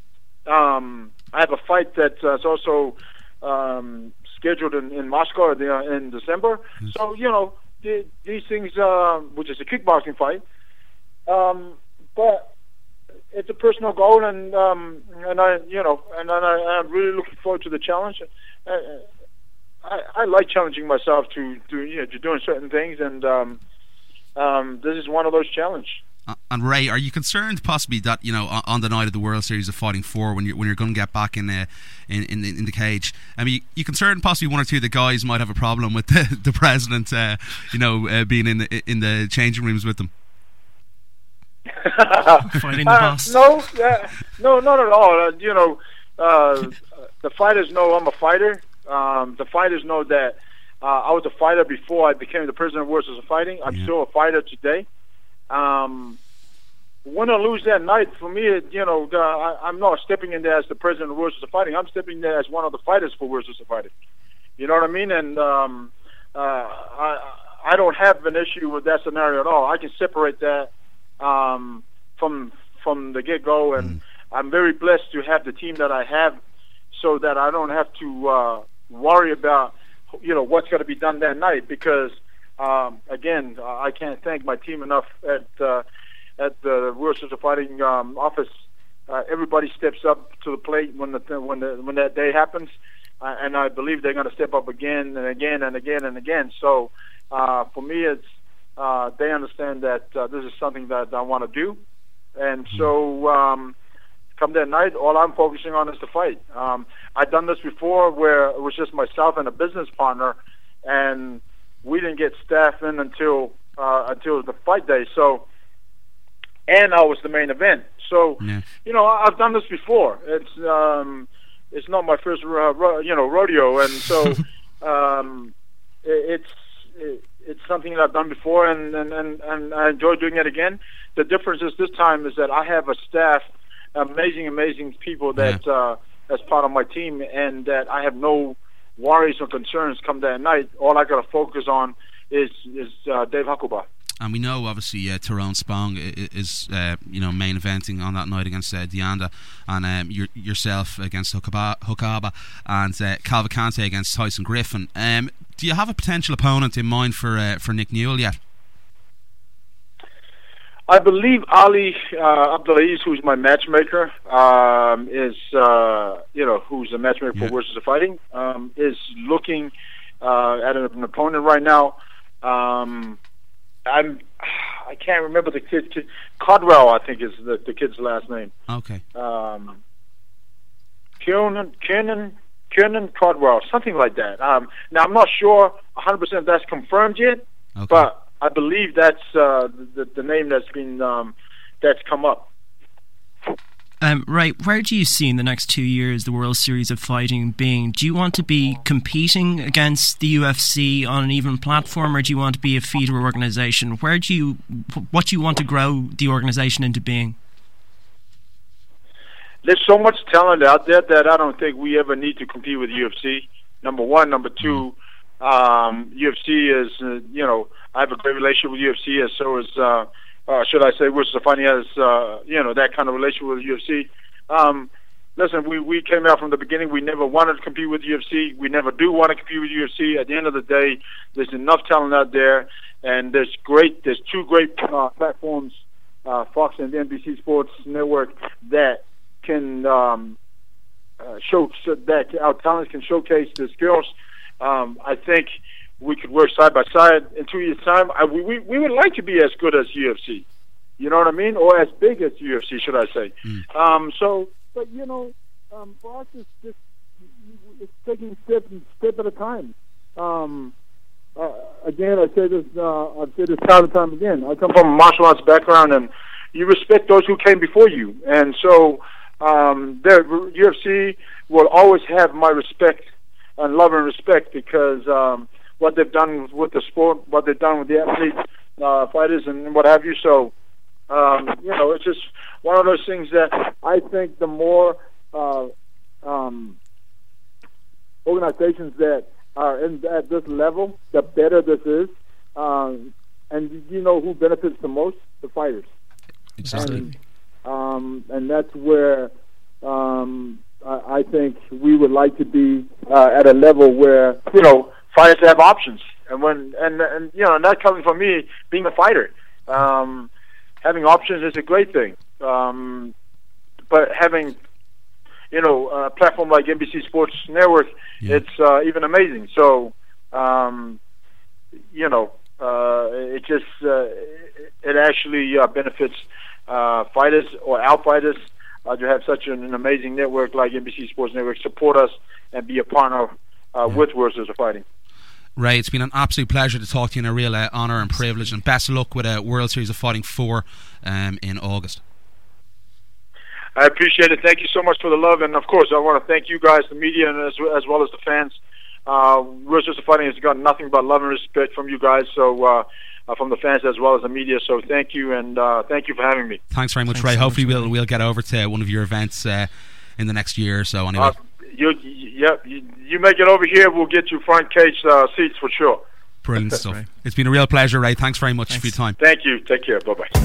Um, I have a fight that's uh, also um, scheduled in, in Moscow in December. Yes. So you know, the, these things, uh, which is a kickboxing fight, um, but it's a personal goal, and um, and I, you know, and, and I, I'm really looking forward to the challenge. Uh, I, I like challenging myself to, to you know, to doing certain things, and um, um, this is one of those challenges. Uh, and Ray, are you concerned possibly that, you know, on, on the night of the World Series of Fighting four, when you're when you're going to get back in, uh, in, in in the cage? I mean, you, you concerned possibly one or two of the guys might have a problem with the, the president, uh, you know, uh, being in the in the changing rooms with them? Fighting the uh, boss? No, uh, no, not at all. Uh, you know, uh, the fighters know I'm a fighter. Um, the fighters know that uh, I was a fighter before I became the president of World Series of Fighting. I'm yeah. still a fighter today. Um, win or lose that night, for me, you know, uh, I, I'm not stepping in there as the president of World Series of Fighting. I'm stepping there as one of the fighters for World Series of Fighting. You know what I mean? And um, uh, I, I don't have an issue with that scenario at all. I can separate that um, from from the get-go, and mm. I'm very blessed to have the team that I have, so that I don't have to uh, worry about, you know, what's going to be done that night. Because um, again, I can't thank my team enough at uh, at the World Series of Fighting um, office. Uh, everybody steps up to the plate when the when the when that day happens, uh, and I believe they're going to step up again and again and again and again. So uh, for me, it's uh, they understand that uh, this is something that I want to do, and so. Um, Come that night, all I'm focusing on is the fight. Um, I've done this before where it was just myself and a business partner, and we didn't get staff in until uh, until the fight day. So, and I was the main event. So, yeah. you know, I've done this before. It's um, it's not my first uh, ro- you know rodeo, and so um, it, it's it, it's something that I've done before, and, and, and, and I enjoy doing it again. The difference is this time is that I have a staff. Amazing, amazing people that yeah. uh, as part of my team, and that I have no worries or concerns come that night. All I got to focus on is is uh, Dave Huckabee. And we know, obviously, uh, Tyrone Spong is, uh, you know, main eventing on that night against uh, Deanda, and um, your, yourself against Huckabee, and uh, Cavalcante against Tyson Griffin. Um, do you have a potential opponent in mind for uh, for Nick Newell yet? I believe Ali uh, Abdulaziz, who's my matchmaker, um, is uh, you know who's a matchmaker yeah. for Worlds of Fighting, um, is looking uh, at an, an opponent right now. Um, I'm I can't remember the kid, kid Codwell, I think is the, the kid's last name. Okay. Um, Kiernan Kiernan Kiernan Codwell, something like that. Um, now I'm not sure one hundred percent that's confirmed yet, okay. but I believe that's uh, the, the name that's been um, that's come up. Um, right, where do you see in the next two years the World Series of Fighting being? Do you want to be competing against the U F C on an even platform, or do you want to be a feeder organisation? Where do you, what do you want to grow the organisation into being? There's so much talent out there that I don't think we ever need to compete with the U F C. Number one, number two, um, U F C is uh, you know I have a great relationship with U F C, as so is. Uh, Uh, should I say, Worlds of Fighting has, uh, you know, that kind of relationship with the U F C. Um, listen, we, we came out from the beginning. We never wanted to compete with the U F C. We never do want to compete with the U F C. At the end of the day, there's enough talent out there, and there's great. There's two great uh, platforms, uh, Fox and the N B C Sports Network, that can um, uh, show so that our talents can showcase their skills. Um, I think we could work side by side in two years' time. I, we, we we would like to be as good as U F C, you know what I mean, or as big as U F C, should I say? Mm. Um, so, but you know, um, for us, it's just it's taking step step at a time. Um, uh, again, I say this. Uh, I've said this time and time again. I come from a martial arts background, and you respect those who came before you, and so um, there, U F C will always have my respect and love and respect because. Um, what they've done with the sport, what they've done with the athletes, uh, fighters, and what have you. So, um, you know, it's just one of those things that I think the more uh, um, organizations that are in, at this level, the better this is. Um, and you know who benefits the most? The fighters. Exactly. And, um, and that's where um, I, I think we would like to be uh, at a level where, you know, fighters have options, and when and and you know, and that coming from me being a fighter, um, having options is a great thing. Um, but having, you know, a platform like N B C Sports Network, yeah. it's uh, even amazing. So, um, you know, uh, it just uh, it actually uh, benefits uh, fighters or our fighters uh, to have such an, an amazing network like N B C Sports Network support us and be a partner uh, yeah. with Worlds of Fighting. Ray, it's been an absolute pleasure to talk to you, and a real uh, honour and privilege, and best of luck with a uh, World Series of Fighting four um, in August. I appreciate it. Thank you so much for the love, and of course I want to thank you guys, the media, and as, as well as the fans. Uh, World Series of Fighting has got nothing but love and respect from you guys, so uh, uh, from the fans as well as the media, so thank you, and uh, thank you for having me. Thanks very much, Thanks Ray. so Hopefully much, we'll, we'll get over to one of your events uh, in the next year or so anyway. Uh, You, yep. You, you make it over here, we'll get you front cage uh, seats for sure. Brilliant stuff. Right. It's been a real pleasure, Ray. Thanks very much Thanks. for your time. Thank you. Take care. Bye bye.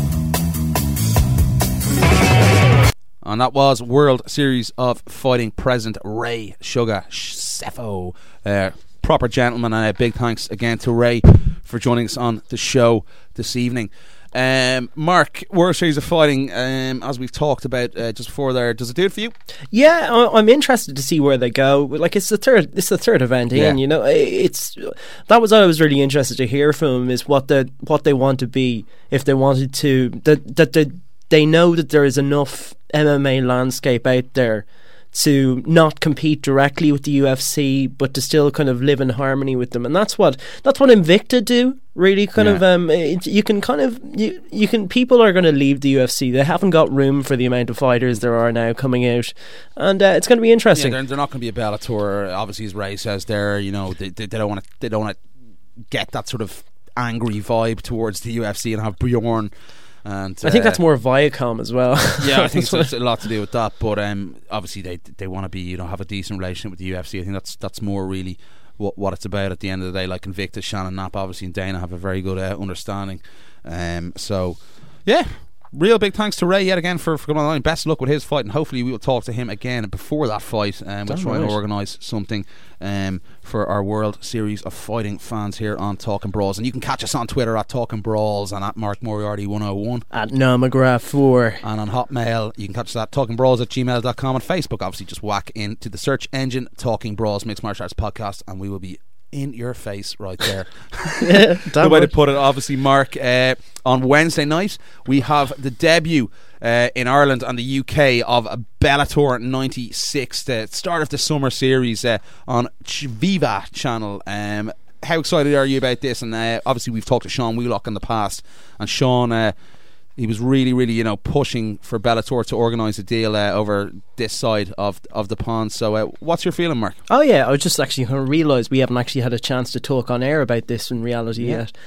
And that was World Series of Fighting President Ray Sugar Sefo. Uh, proper gentleman, and a big thanks again to Ray for joining us on the show this evening. Um, Mark, World Series of Fighting, um, as we've talked about uh, just before there, does it do it for you? Yeah, I'm interested to see where they go. Like it's the third, it's the third event yeah. in. You know, it's that was what I was really interested to hear from them, is what the what they want to be, if they wanted to that that they, they know that there is enough M M A landscape out there to not compete directly with the U F C, but to still kind of live in harmony with them, and that's what that's what Invicta do. Really, kind yeah. of, um, it, you can kind of you you can people are going to leave the U F C. They haven't got room for the amount of fighters there are now coming out, and uh, it's going to be interesting. Yeah, they're, they're not going to be a Bellator. Obviously, as Ray says, there, you know, they, they, they don't want to they don't want to get that sort of angry vibe towards the U F C and have Bjorn. And I think uh, that's more Viacom as well. Yeah, I think it's, it's a lot to do with that. But um, obviously, they they want to be, you know, have a decent relationship with the U F C. I think that's that's more really what what it's about at the end of the day. Like Invictus, Shannon Knapp, obviously, and Dana have a very good uh, understanding. Um, so yeah, real big thanks to Ray yet again for, for coming on the line. Best of luck with his fight, and hopefully we will talk to him again before that fight, and we'll Damn try right. and organise something um, for our World Series of Fighting fans here on Talking Brawls. And you can catch us on Twitter at Talking Brawls and at Mark Moriarty one oh one. At Noel McGrath four. And on Hotmail, you can catch us at talking brawls at gmail dot com. On Facebook, obviously, just whack into the search engine Talking Brawls Mixed Martial Arts Podcast, and we will be in your face right there. Yeah, the way to put it. Obviously, Mark, uh, on Wednesday night we have the debut uh, in Ireland and the U K of Bellator ninety-six, the start of the summer series uh, on Ch- Viva channel. Um, how excited are you about this? And uh, obviously we've talked to Sean Wheelock in the past, and Sean uh, he was really, really, you know, pushing for Bellator to organise a deal uh, over this side of of the pond. So, uh, what's your feeling, Mark? Oh yeah, I was just actually going to realise we haven't actually had a chance to talk on air about this in reality Yeah. yet.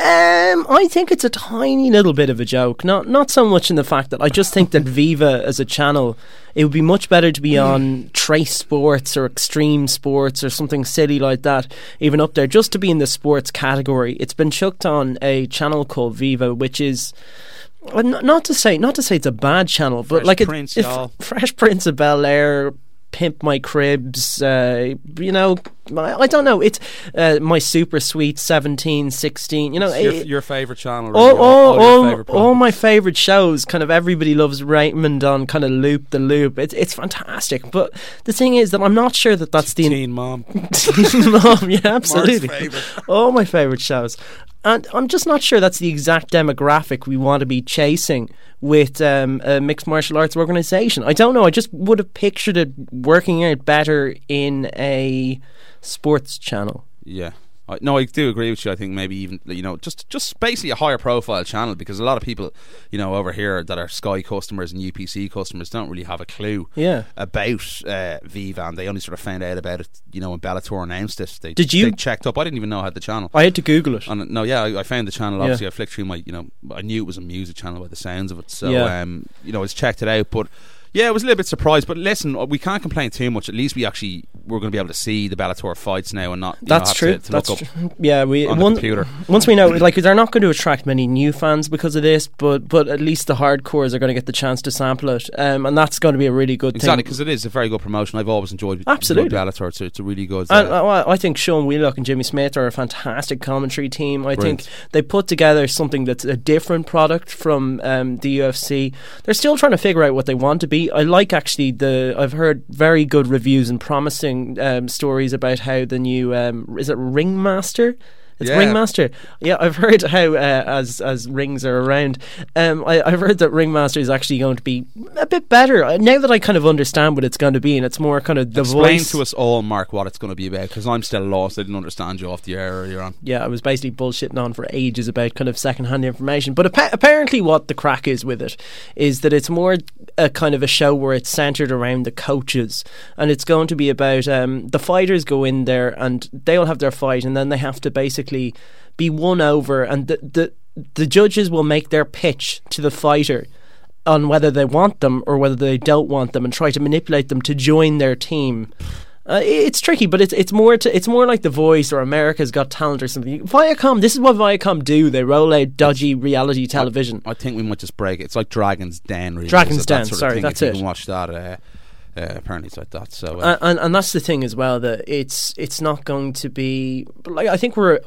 Um, I think it's a tiny little bit of a joke. Not not so much in the fact that I just think that Viva as a channel, it would be much better to be on Trace Sports or Extreme Sports or something silly like that, even up there, just to be in the sports category. It's been chucked on a channel called Viva, which is. Well, not, not to say, not to say it's a bad channel, but Fresh like Prince, it, y'all. if Fresh Prince of Bel Air, Pimp My Cribs, uh, you know, I, I don't know. It's uh, My Super Sweet seventeen, sixteen. You know, Your, it- your favourite channel? all, really, all, all, your all, favourite all programs. my favourite shows. Kind of everybody loves Raymond on kind of Loop the Loop. It's it's fantastic. But the thing is that I'm not sure that that's the Teen Mom. Teen Mom, yeah, absolutely. Mark's favourite. All my favourite shows. And I'm just not sure that's the exact demographic we want to be chasing with um, a mixed martial arts organisation. I don't know. I just would have pictured it working out better in a sports channel. Yeah. I, no, I do agree with you. I think maybe even, you know, just just basically a higher profile channel, because a lot of people, you know, over here that are Sky customers and U P C customers don't really have a clue Yeah. about uh, Viva, and they only sort of found out about it, you know, when Bellator announced it. They, Did you- They checked up. I didn't even know I had the channel. I had to Google it. And no, yeah, I, I found the channel. Yeah. Obviously, I flicked through my, you know, I knew it was a music channel by the sounds of it. So, Yeah. um, you know, I just checked it out. But yeah, I was a little bit surprised. But listen, we can't complain too much. At least we actually we're going to be able to see the Bellator fights now, and not you That's know, have true. To, to That's look up true. Yeah, we on the one- computer. Once we know, like, they're not going to attract many new fans because of this, but but at least the hardcores are going to get the chance to sample it, um, and that's going to be a really good Exactly, thing. because it is a very good promotion. I've always enjoyed Absolutely. Bellator. It's, it's a really good. And, Uh, uh, I think Sean Wheelock and Jimmy Smith are a fantastic commentary team. I Brilliant. think they put together something that's a different product from um, the U F C. They're still trying to figure out what they want to be. I like actually the. I've heard very good reviews and promising um, stories about how the new um, is it Ringmaster. It's Yeah. Ringmaster. Yeah, I've heard how uh, as as rings are around. Um, I, I've heard that Ringmaster is actually going to be a bit better Uh, now that I kind of understand what it's going to be, and it's more kind of the explain voice. to us all, Mark, what it's going to be about, because I'm still lost. I didn't understand you off the air earlier on. Yeah, I was basically bullshitting on for ages about kind of second-hand information. But appa- apparently what the crack is with it is that it's more a kind of a show where it's centred around the coaches. And it's going to be about um, the fighters go in there and they'll have their fight, and then they have to basically be won over, and the, the, the judges will make their pitch to the fighter on whether they want them or whether they don't want them, and try to manipulate them to join their team. Uh, it's tricky, but it's it's more to, it's more like The Voice or America's Got Talent or something. Viacom, this is what Viacom do. They roll out dodgy reality television. I think we might just break it. It's like Dragon's Den, really. Dragon's Is it that Den, sort of sorry, thing? that's if you it. can watch that. Uh, uh, apparently, it's like that. So, uh, Uh, and and that's the thing as well, that it's it's not going to be like, I think we're,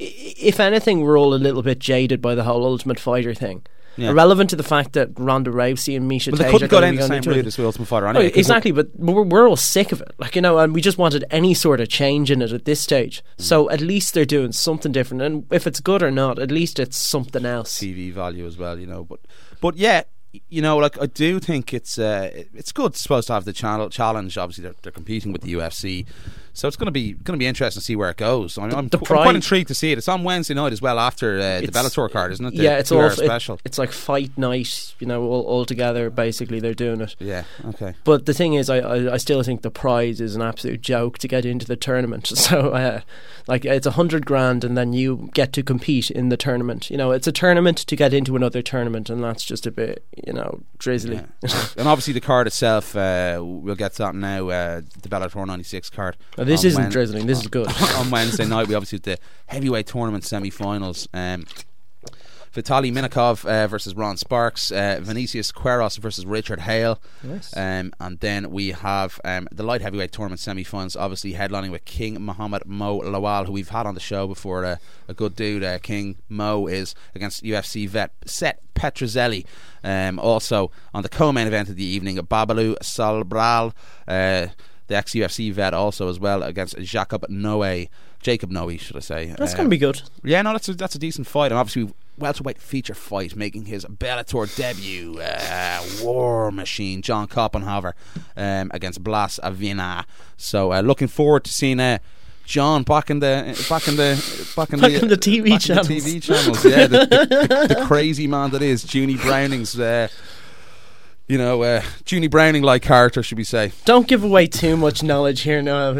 if anything, we're all a little bit jaded by the whole Ultimate Fighter thing. Yeah. Irrelevant to the fact that Ronda Rousey and Misha well, they Tate couldn't are go going down to be the going same into route it. as the Ultimate Fighter Oh, anyway. 'cause exactly, but we're, we're all sick of it. Like, you know, and we just wanted any sort of change in it at this stage. Mm. So at least they're doing something different, and if it's good or not, at least it's something else. T V value as well, you know. But but yeah, you know, like I do think it's uh, it's good. Supposed to have the channel challenge. Obviously, they're, they're competing with the U F C, so it's going to be going to be interesting to see where it goes. I'm, I'm, The qu- I'm pride- quite intrigued to see it. It's on Wednesday night as well after uh, the It's- Bellator card, isn't it? The yeah, it's two-hour all special. It, it's like fight night, you know, all, all together. Basically, they're doing it. Yeah. Okay. But the thing is, I, I, I still think the prize is an absolute joke to get into the tournament. So, uh, like, it's a hundred grand, and then you get to compete in the tournament. You know, it's a tournament to get into another tournament, and that's just a bit, you know, drizzly. Yeah. And obviously the card itself, uh, we'll get to that now. Uh, the Bellator ninety-six card. Now, this on isn't Wen- drizzling. This is good. on Wednesday night, we obviously have the heavyweight tournament semi-finals. Um, Vitaly Minakov uh, versus Ron Sparks, uh, Vinicius Queiroz versus Richard Hale, Nice. um, and then we have um, the light heavyweight tournament semi-finals, obviously headlining with King Mohammed Mo Lawal, who we've had on the show before. Uh, a good dude. uh, King Mo is against U F C vet Seth Petrozelli. Um, also on the co-main event of the evening, Babalu Salbral, uh, the ex-U F C vet, also as well, against Jacob Noe. Jacob Noe, should I say. That's um, going to be good. Yeah, no, that's a, that's a decent fight. And obviously, welterweight feature fight, making his Bellator debut, uh, War Machine, John Koppenhaver, um, against Blas Avina. So, uh, looking forward to seeing uh, John back in the back in the back in Back the, in the T V back channels. in the T V channels. Yeah, the, the, the crazy man that is Junie Browning's. Uh, You know, uh, Junie Browning-like character, should we say? Don't give away too much knowledge here now.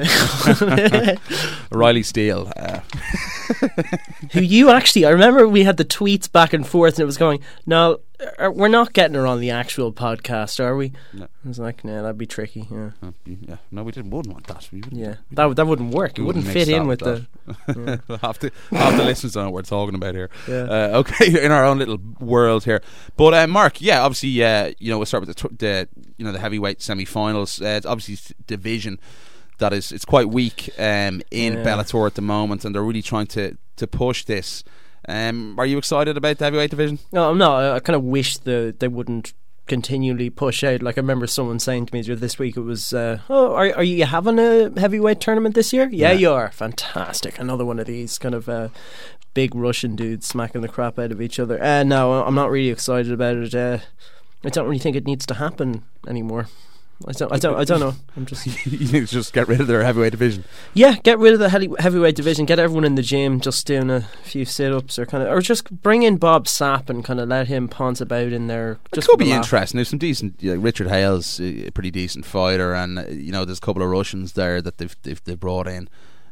Riley Steele, uh. who you actually, I remember we had the tweets back and forth, and it was going, no, uh, we're not getting her on the actual podcast, are we? No. I was like, no, that'd be tricky. Yeah, Uh, yeah. No, we didn't. Wouldn't want that. We wouldn't, yeah, that would- that wouldn't work. It we wouldn't mix fit in that with that. the. we'll have to have the listeners know what we're talking about here. Yeah. Uh, okay, in our own little world here. But uh, Mark, yeah, obviously, uh, you know, we'll start with the, tw- the you know the heavyweight semi-finals. Uh, it's obviously s- division that is it's quite weak um, in Yeah. Bellator at the moment, and they're really trying to to push this. Um, are you excited about the heavyweight division? No, I'm not. I, I kind of wish the they wouldn't continually push out. Like I remember someone saying to me this week, it was, uh, "Oh, are are you having a heavyweight tournament this year?" Yeah, Yeah. you are. Fantastic. Another one of these kind of uh, big Russian dudes smacking the crap out of each other. Uh, no, I'm not really excited about it. Uh, I don't really think it needs to happen anymore. I don't. I don't. I don't know. I'm just. You need to just get rid of their heavyweight division. Yeah, get rid of the heavy, heavyweight division. Get everyone in the gym just doing a few sit-ups, or kind of, or just bring in Bob Sapp and kind of let him ponce about in there. Just It could be relax. interesting. There's some decent. You know, Richard Hale's a pretty decent fighter, and uh, you know, there's a couple of Russians there that they've they've, they've brought in.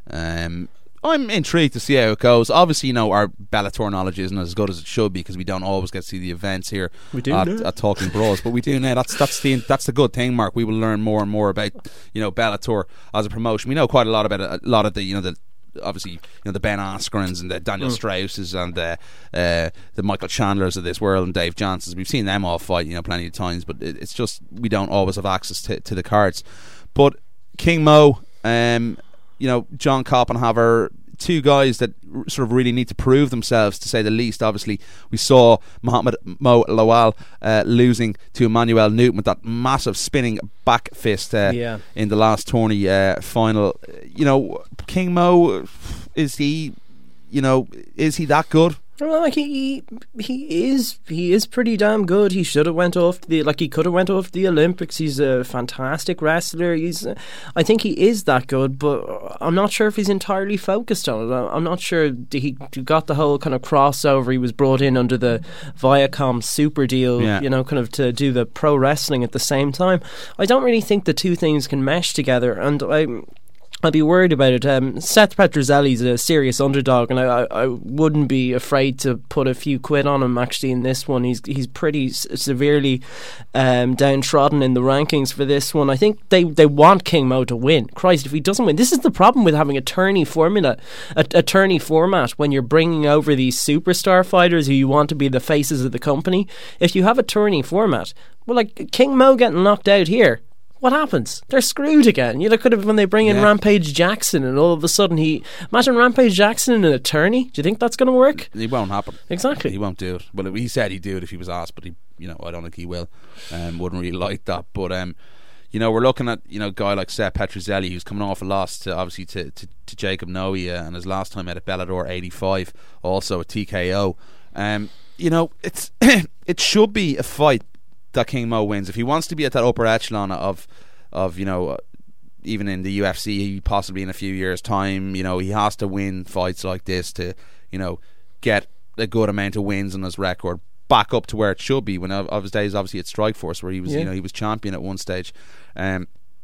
Um, I'm intrigued to see how it goes. Obviously, you know, our Bellator knowledge isn't as good as it should be because we don't always get to see the events here We do at, now. at Talking Brawls, but we do now. That's that's the that's the good thing, Mark. We will learn more and more about you know Bellator as a promotion. We know quite a lot about it, a lot of the you know the. Obviously, you know the Ben Askrens and the Daniel Mm. Strausses and the uh, the Michael Chandlers of this world and Dave Johnsons. We've seen them all fight, you know, plenty of times, but it, it's just we don't always have access to, to the cards. But King Mo, um, you know, John Koppenhaver, two guys that r- sort of really need to prove themselves, to say the least. Obviously, we saw Mohammed Mo Lawal uh, losing to Emmanuel Newton with that massive spinning back fist uh, Yeah. in the last tourney uh, final. You know, King Mo, is he, you know, is he that good? Well, like he, he he is he is pretty damn good. He should have went off to the like he could have went off to the Olympics. He's a fantastic wrestler. He's uh, I think he is that good, but I'm not sure if he's entirely focused on it. I'm not sure he got the whole kind of crossover. He was brought in under the Viacom super deal, Yeah. you know, kind of to do the pro wrestling at the same time. I don't really think the two things can mesh together, and I. I'd be worried about it. Um, Seth Petrozelli's a serious underdog, and I, I, I wouldn't be afraid to put a few quid on him. Actually, in this one, he's he's pretty s- severely um, downtrodden in the rankings for this one. I think they, they want King Mo to win. Christ, if he doesn't win, this is the problem with having a tourney formula, a, a tourney format. When you're bringing over these superstar fighters who you want to be the faces of the company, if you have a tourney format, well, like King Mo getting knocked out here. What happens? They're screwed again. You know, could have when they bring in Yeah. Rampage Jackson, and all of a sudden he imagine Rampage Jackson in an attorney. Do you think that's going to work? It won't happen. Exactly. He won't do it. Well, he said he'd do it if he was asked, but he, you know, I don't think he will. Um, wouldn't really like that. But um, you know, we're looking at you know a guy like Seth Petrozelli, who's coming off a loss to obviously to, to, to Jacob Noe, uh, and his last time at Bellator eighty-five, also a T K O. Um, you know, it's it should be a fight that King Mo wins if he wants to be at that upper echelon of of you know. Uh, even in the U F C, possibly in a few years' time, you know, he has to win fights like this to, you know, get a good amount of wins on his record back up to where it should be. When of, of his days, obviously at Strikeforce, where he was, Yeah. you know, he was champion at one stage. Um,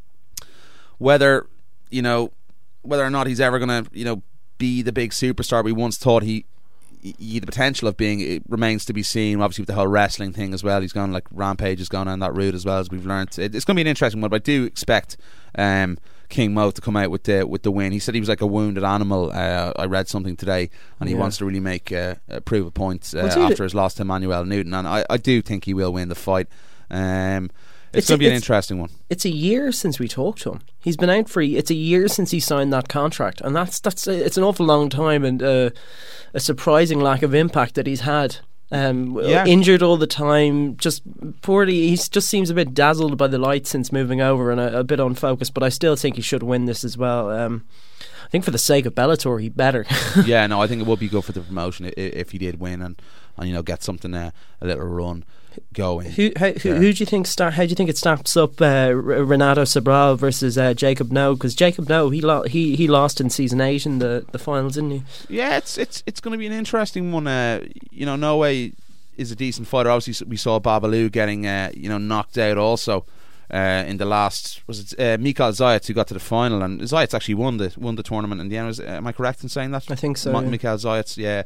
whether you know, whether or not he's ever going to, you know, be the big superstar we once thought he y- the potential of being, it remains to be seen. Obviously with the whole wrestling thing as well, he's gone like Rampage has gone on that route as well, as we've learned. It, it's going to be an interesting one, but I do expect um, King Mo to come out with the with the win. He said he was like a wounded animal. Uh, I read something today, and he Yeah. wants to really make uh, uh, prove a point uh, Well, after his loss to Emmanuel Newton, and I, I do think he will win the fight. Um, it's, It's going to a- be an it's- interesting one. It's a year since we talked to him. He's been out for. It's a year since he signed that contract, and that's that's it's an awful long time, and uh, a surprising lack of impact that he's had. Um, Yeah. Injured all the time, just poorly. He just seems a bit dazzled by the lights since moving over, and a, a bit unfocused. But I still think he should win this as well. Um, I think for the sake of Bellator, he better. Yeah, no, I think it would be good for the promotion if, if he did win and, and you know get something uh, a little run going. Who how, who, there. who do you think sta- how do you think it stacks up uh, R- Renato Sobral versus uh, Jacob Noe? Because Jacob Noe he lo- he he lost in season eight in the, the finals, didn't he? Yeah, it's it's it's going to be an interesting one. Uh, you know, No Way is a decent fighter. Obviously, we saw Babalu getting uh, you know knocked out also. Uh, in the last was it uh, Mikhail Zayat who got to the final, and Zayat actually won the won the tournament in the end. Was, uh, am I correct in saying that? I think so. Ma- yeah. Mikhail Zayat, yeah.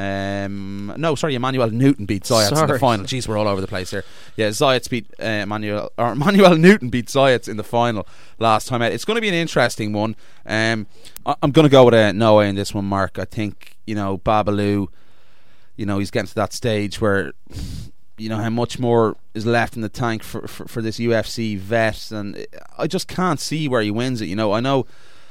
Um, no, sorry, Emmanuel Newton beat Zayat in the Sorry. final. Jeez, we're all over the place here. Yeah, Zayat beat uh, Emmanuel or Emmanuel Newton beat Zayat in the final last time out. It's going to be an interesting one. Um, I- I'm going to go with a no way in this one, Mark. I think you know Babalu. You know he's getting to that stage where. You know how much more is left in the tank for, for, for this U F C vet, and I just can't see where he wins it. You know, I know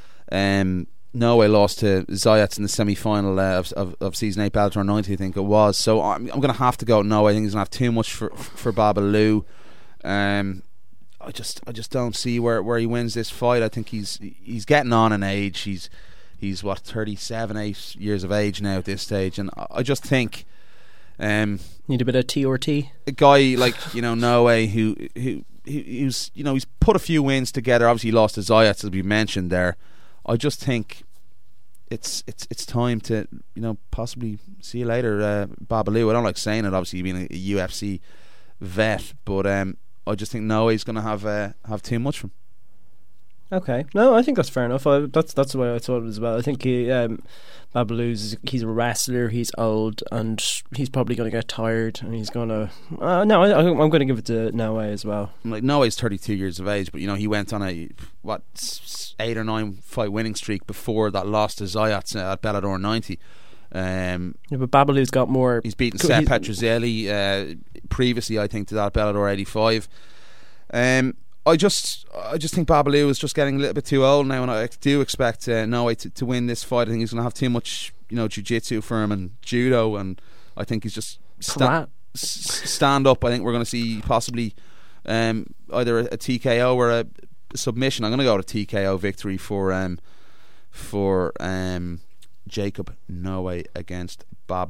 um, Noe lost to Zayat in the semi-final uh, of, of of season eight Bellator ninety, I think it was. So I'm I'm going to have to go Noe. I think he's going to have too much for for Babalu. Um, I just I just don't see where, where he wins this fight. I think he's he's getting on in age. He's he's what thirty-seven, eight years of age now at this stage, and I, I just think. Um, Need a bit of T or T. a guy like you know Noe who who who- who's you know he's put a few wins together. Obviously he lost to Zayat as we mentioned there. I just think it's it's it's time to you know possibly see you later, uh, Babalu. I don't like saying it. Obviously being a, a U F C vet, but um, I just think Noe's going to have uh, have too much from. Okay, no, I think that's fair enough. I, that's that's the way I thought it as well. I think he, um, Babalu's he's a wrestler. He's old and he's probably going to get tired, and he's going to. Uh, no, I, I'm going to give it to Noe as well. Like Noe's thirty-two years of age, but you know he went on a what s- eight or nine fight winning streak before that loss to Zayat uh, at Bellator ninety. Um, Yeah, but Babalu's got more. he's beaten Co- Seth he's- Petrozelli uh, previously, I think, to that Bellator eighty-five. Um, I just, I just think Babalu is just getting a little bit too old now, and I do expect uh, Noe to, to win this fight. I think he's going to have too much, you know, jiu-jitsu for him and judo, and I think he's just sta- Karate. s- stand up. I think we're going to see possibly um, either a, a T K O or a submission. I'm going to go to T K O victory for um, for um, Jacob Noe against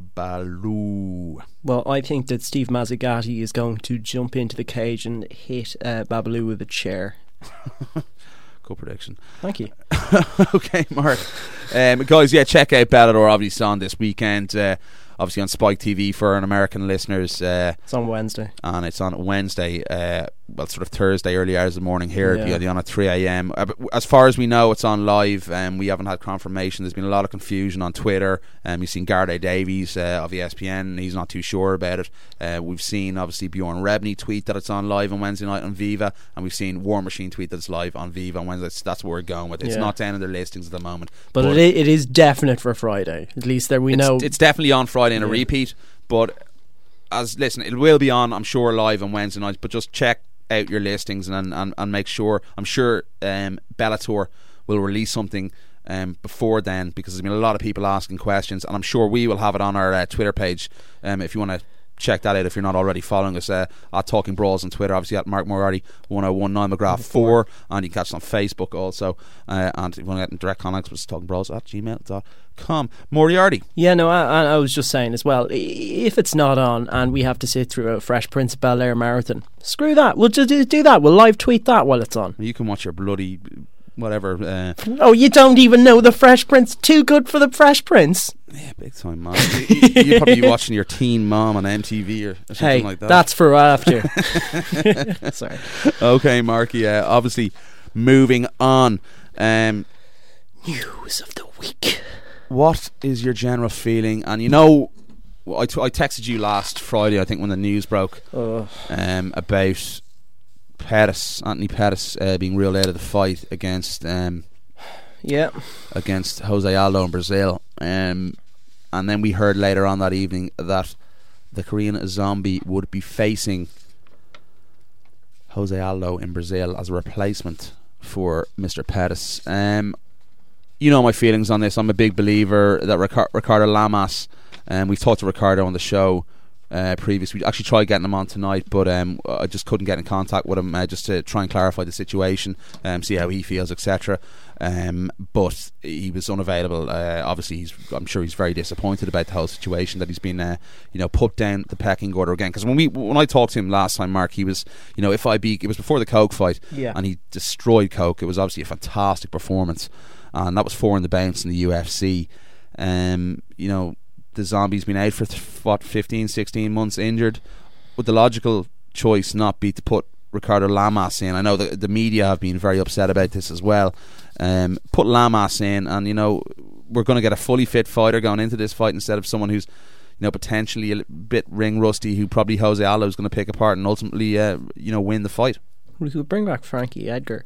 Babalu. Well, I think that Steve Mazzagatti is going to jump into the cage and hit uh, Babalu with a chair. Good prediction. Thank you. Okay, Mark. Um, guys, yeah, check out Bellator obviously on this weekend. Uh, obviously on Spike T V for our American listeners. Uh, It's on Wednesday. and it's on Wednesday, uh, well, sort of Thursday, early hours of the morning here. Yeah. It'll be on at three a.m. Uh, but as far as we know, it's on live, and um, we haven't had confirmation. There's been a lot of confusion on Twitter. Um, you've seen Garday Davies uh, of E S P N, he's not too sure about it. Uh, we've seen, obviously, Bjorn Rebney tweet that it's on live on Wednesday night on Viva, and we've seen War Machine tweet that it's live on Viva on Wednesday. So that's what we're going with. It's Yeah. not down in their listings at the moment. But, it, i- it is definite for Friday. At least there we it's, know. it's definitely on Friday in a Yeah. repeat, but as listen, it will be on, I'm sure, live on Wednesday night. But just check out your listings and and, and make sure. I'm sure um, Bellator will release something um, before then, because there's been a lot of people asking questions, and I'm sure we will have it on our uh, Twitter page. Um, if you want to check that out, if you're not already following us, uh, at Talking Brawls on Twitter, obviously at Mark Moriarty one oh one nine McGrath four, and you can catch us on Facebook also. Uh, and if you want to get in direct contact with us, Talking Brawls at gmail dot com. Moriarty. Yeah, no, I, I was just saying as well, i- if it's not on and we have to sit through a Fresh Prince of Bel-Air marathon, screw that. We'll just do do that. We'll live tweet that while it's on. You can watch your bloody whatever. Uh, Oh, you don't even know the Fresh Prince? Too good for the Fresh Prince? yeah, big time, man. you, you- you'd probably be watching your teen mom on M T V or, or something Hey, like that. that's for after. Sorry. Okay, Marky. Uh, obviously, moving on. Um, News of the week. what is your general feeling? And you know, I, t- I texted you last Friday, I think, when the news broke Oh. um, about Pettis, Anthony Pettis, uh, being ruled out of the fight against um, Yeah. against Jose Aldo in Brazil. Um, and then we heard later on that evening that the Korean Zombie would be facing Jose Aldo in Brazil as a replacement for Mister Pettis. Um, you know my feelings on this. I'm a big believer that Ric- Ricardo Lamas, and um, we've talked to Ricardo on the show uh, previously. We actually tried getting him on tonight, but um, I just couldn't get in contact with him uh, just to try and clarify the situation, um, see how he feels, et cetera. Um, but he was unavailable. Uh, obviously, he's, I'm sure he's very disappointed about the whole situation, that he's been, uh, you know, put down the pecking order again. Because when we, when I talked to him last time, Mark, he was, you know, if I be, it was before the Coke fight, Yeah. and he destroyed Coke. It was obviously a fantastic performance, and that was four in the bounce in the U F C. Um, you know, the Zombie's been out for th- what fifteen, sixteen months injured. Would the logical choice not be to put Ricardo Lamas in? I know the the media have been very upset about this as well. Um, put Lamas in, and you know we're going to get a fully fit fighter going into this fight instead of someone who's, you know, potentially a li- bit ring rusty, who probably Jose Aldo is going to pick apart and ultimately, uh, you know, win the fight. We could bring back Frankie Edgar.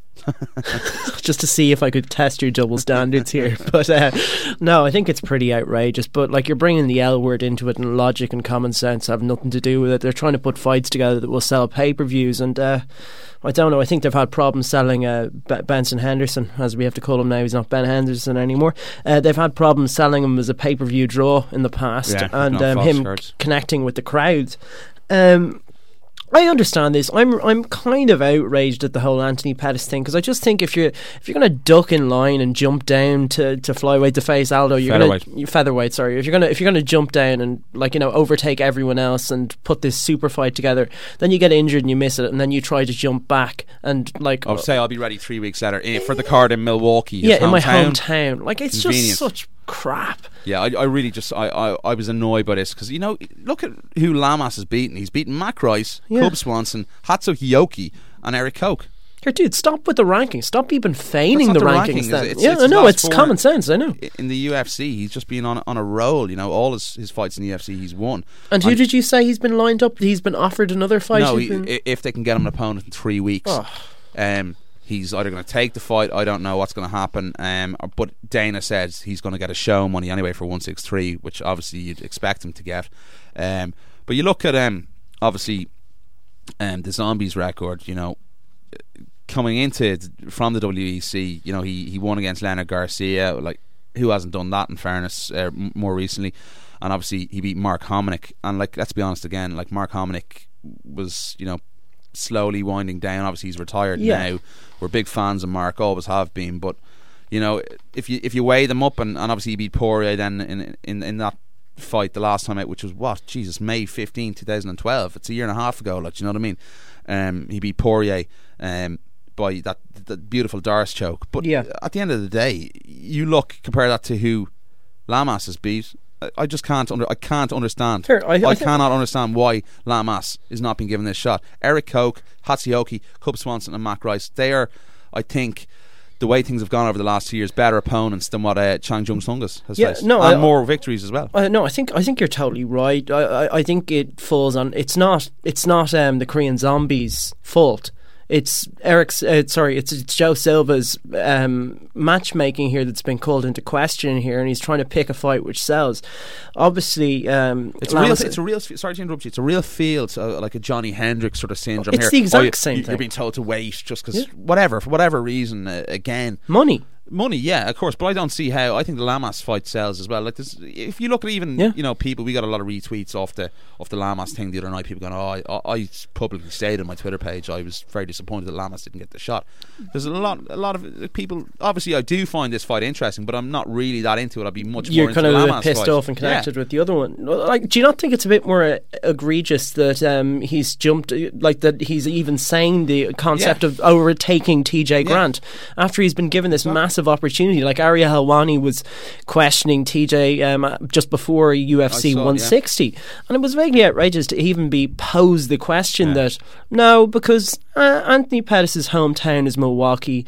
Just to see if I could test your double standards here. But uh, no, I think it's pretty outrageous. But like, you're bringing the L word into it, and logic and common sense have nothing to do with it. They're trying to put fights together that will sell pay-per-views, and uh, I don't know, I think they've had problems selling uh, B- Benson Henderson, as we have to call him now. He's not Ben Henderson anymore. Uh, they've had problems selling him as a pay-per-view draw in the past, Yeah, and no, um, false him starts. c- connecting with the crowds. Um I understand this. I'm I'm kind of outraged at the whole Anthony Pettis thing, because I just think if you're if you're going to duck in line and jump down to, to flyweight to face Aldo, you're Featherweight. Gonna, you featherweight. Sorry, if you're gonna if you're gonna jump down and, like, you know, overtake everyone else and put this super fight together, then you get injured and you miss it, and then you try to jump back and like I'll say I'll be ready three weeks later eh, for the card in Milwaukee. yeah, his in my hometown. hometown. Like, it's Convenience. just such crap. Yeah, I, I really just I, I, I was annoyed by this, because, you know, look at who Lamas has beaten. He's beaten Mac Rice, Yeah. Cub Swanson, Hatsuki Yoki, and Eric Koch. Here, dude, stop with the rankings. Stop even feigning That's the not the rankings. ranking, is then. it? It's- yeah, it's I know, last it's four. common sense. I know. In the U F C, he's just been on on a roll. You know, all his, his fights in the U F C, he's won. And who did you say he's been lined up? He's been offered another fight. No, He's he, been- i- if they can get him an opponent in three weeks, Oh. um, he's either going to take the fight. I don't know what's going to happen. Um, or- but Dana says he's going to get a show money anyway for one sixty-three, which obviously you'd expect him to get. Um, but you look at um, obviously um, the Zombies record. You know, coming into from the W E C, you know, he, he won against Leonard Garcia. Like, who hasn't done that, in fairness, uh, m- more recently? And obviously he beat Mark Hominick. And, like, let's be honest again, like, Mark Hominick was, you know, slowly winding down. Obviously he's retired Yeah. now. We're big fans of Mark, always have been. But, you know, if you if you weigh them up, and, and obviously he beat Poirier then in, in in that fight the last time out, which was what, Jesus, May fifteenth, twenty twelve. It's a year and a half ago, like, do you know what I mean? Um, he beat Poirier um, by that, that beautiful Doris choke. But Yeah. at the end of the day, you look, compare that to who Lamas has beat. I, I just can't under, I can't understand. Fair, I- I think- cannot understand why Lamas is not being given this shot. Eric Koch, Hatsuki, Cub Swanson, and Mac Rice, they are, I think, the way things have gone over the last two years, better opponents than what uh, Chang Jung Sungus has Yeah, faced. no, and I- more victories as well. Uh, no, I think I think you're totally right. I, I, I think it falls on. It's not. It's not um, the Korean Zombies' fault. It's Eric's. Uh, sorry, it's, it's Joe Silva's um, matchmaking here that's been called into question here, and he's trying to pick a fight which sells. Obviously, um, It's a real. Lamas- It's a real. Sorry to interrupt you. It's a real feel, to, uh, like a Johnny Hendricks sort of syndrome. It's here. the exact Oh, you- same you, thing. You're being told to wait just because Yeah. whatever, for whatever reason. Uh, again, money. money, yeah, of course, but I don't see how. I think the Lamas fight sells as well. Like this, if you look at even Yeah. you know people, we got a lot of retweets off the off the Lamas thing the other night. People going, oh, I, I publicly stated on my Twitter page I was very disappointed that Lamas didn't get the shot. There's a lot, a lot of people. Obviously, I do find this fight interesting, but I'm not really that into it. I'd be much You're more kind into of the a bit Lamas pissed fight. off and connected Yeah. with the other one. Like, do you not think it's a bit more uh, egregious that um, he's jumped, uh, like that he's even saying the concept Yeah. of overtaking T J Grant after he's been given this massive opportunity? Like, Ariel Helwani was questioning T J um, just before U F C I saw it, one sixty, and it was vaguely outrageous to even be posed the question that no, because uh, Anthony Pettis' hometown is Milwaukee.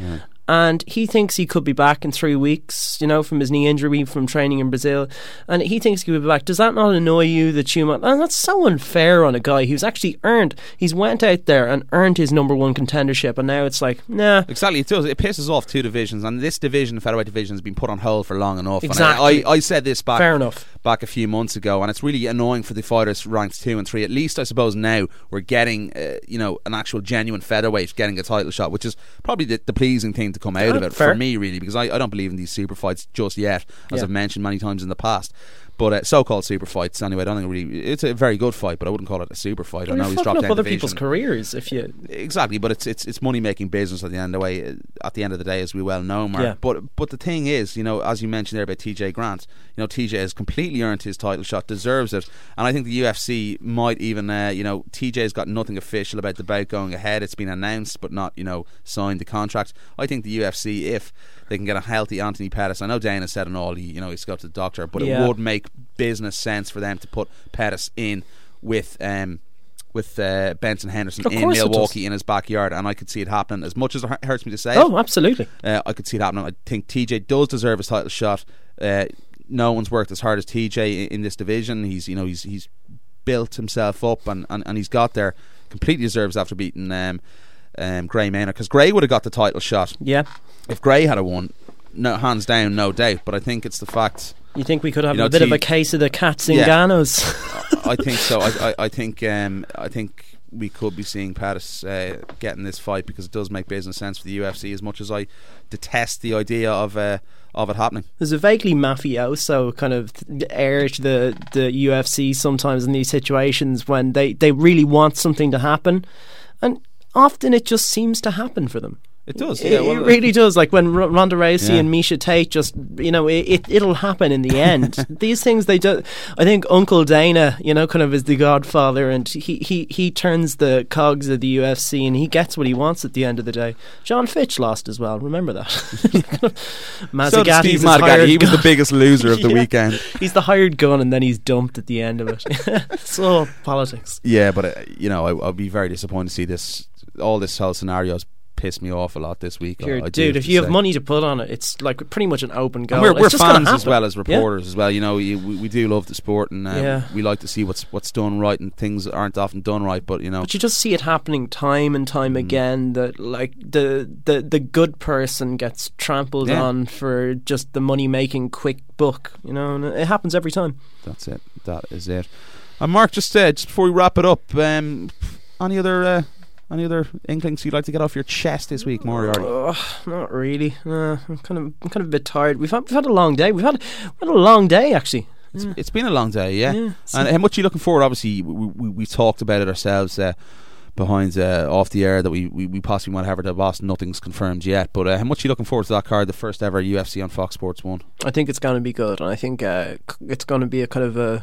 and he thinks he could be back in three weeks, you know, from his knee injury from training in Brazil, and he thinks he could be back. Does that not annoy you that you might, and that's so unfair on a guy who's actually earned, he's went out there and earned his number one contendership, and now it's like, nah. Exactly, it does. It pisses off two divisions, and this division, the featherweight division, has been put on hold for long enough. Exactly. And I, I, I said this back, Fair enough. back a few months ago, and it's really annoying for the fighters ranked two and three. At least I suppose now we're getting, uh, you know, an actual genuine featherweight getting a title shot, which is probably the, the pleasing thing to come out Oh, of it fair. for me, really, because I, I don't believe in these super fights just yet, as Yeah. I've mentioned many times in the past. But uh, so-called super fights, anyway, I don't think really. It's a very good fight, but I wouldn't call it a super fight. I Well, know you're he's fucking dropped up down other division. people's careers if you. Exactly, but it's it's it's money making business at the end of the way. At the end of the day, as we well know, Mark. Yeah. But but the thing is, you know, as you mentioned there about T J Grant, you know, T J has completely earned his title shot, deserves it, and I think the U F C might even, uh, you know, T J's got nothing official about the bout going ahead. It's been announced, but not, you know, signed the contract. I think the U F C, if they can get a healthy Anthony Pettis, I know Dana said and all, he, you know, he's got to the doctor, but Yeah. it would make business sense for them to put Pettis in with um with uh, Benson Henderson Of in course it does. Milwaukee in his backyard, and I could see it happening. As much as it hu- hurts me to say Oh, it, absolutely. uh, I could see it happening. I think T J does deserve his title shot. Uh, no one's worked as hard as T J in, in this division. He's, you know, he's he's built himself up, and, and, and he's got there. Completely deserves after beating um, um, Gray Maynard, because Gray would have got the title shot Yeah. if Gray had a won. No, hands down, no doubt. But I think it's the fact. You think we could have You know, a bit T- of a case of the cats in Yeah. Ganos? I think so. I, I, I think um, I think we could be seeing Pettis uh, getting this fight, because it does make business sense for the U F C. As much as I detest the idea of uh, of it happening, There's a vaguely mafioso kind of air to the, the U F C sometimes in these situations when they, they really want something to happen, and often it just seems to happen for them. it does. It, Yeah, well, it really does. Like when R- Ronda Rousey Yeah. and Misha Tate, just, you know, it, it it'll happen in the end. These things they do. I think Uncle Dana, you know, kind of is the godfather, and he, he, he turns the cogs of the U F C, and he gets what he wants at the end of the day. John Fitch lost as well. Remember that. Mazzagati's so did Steve his Mazzagatti. hired He was the gun. biggest loser of the Yeah. weekend. He's the hired gun, and then he's dumped at the end of it. It's all politics. Yeah, but uh, you know, I, I'll be very disappointed to see this. All this whole scenario's pissed me off a lot this week. Here, I, I do dude, have if to you have say. money to put on it, it's like pretty much an open goal. And we're, It's we're just gonna fans as happen. well as Yeah. reporters as well. You know, we, we we do love the sport, and uh, Yeah. we like to see what's what's done right, and things that aren't often done right. But you know, But you just see it happening time and time Mm. again, that like the, the, the good person gets trampled Yeah. on for just the money making quick buck, you know, and it happens every time. that's it. That is it. And Mark, just uh, just before we wrap it up, um, any other uh, any other inklings you'd like to get off your chest this week, Moriarty? Ugh, not really. Uh, I'm kind of I'm kind of a bit tired. We've had we've had a long day. We've had we've had a long day actually. It's, it's been a long day, yeah. Yeah, And how much are you looking forward? Obviously, we we, we talked about it ourselves uh, behind uh, off the air that we, we, we possibly want to have it at Boston. Nothing's confirmed yet, but uh, how much are you looking forward to that card, the first ever U F C on Fox Sports One? I think it's going to be good, and I think uh, c- it's going to be a kind of a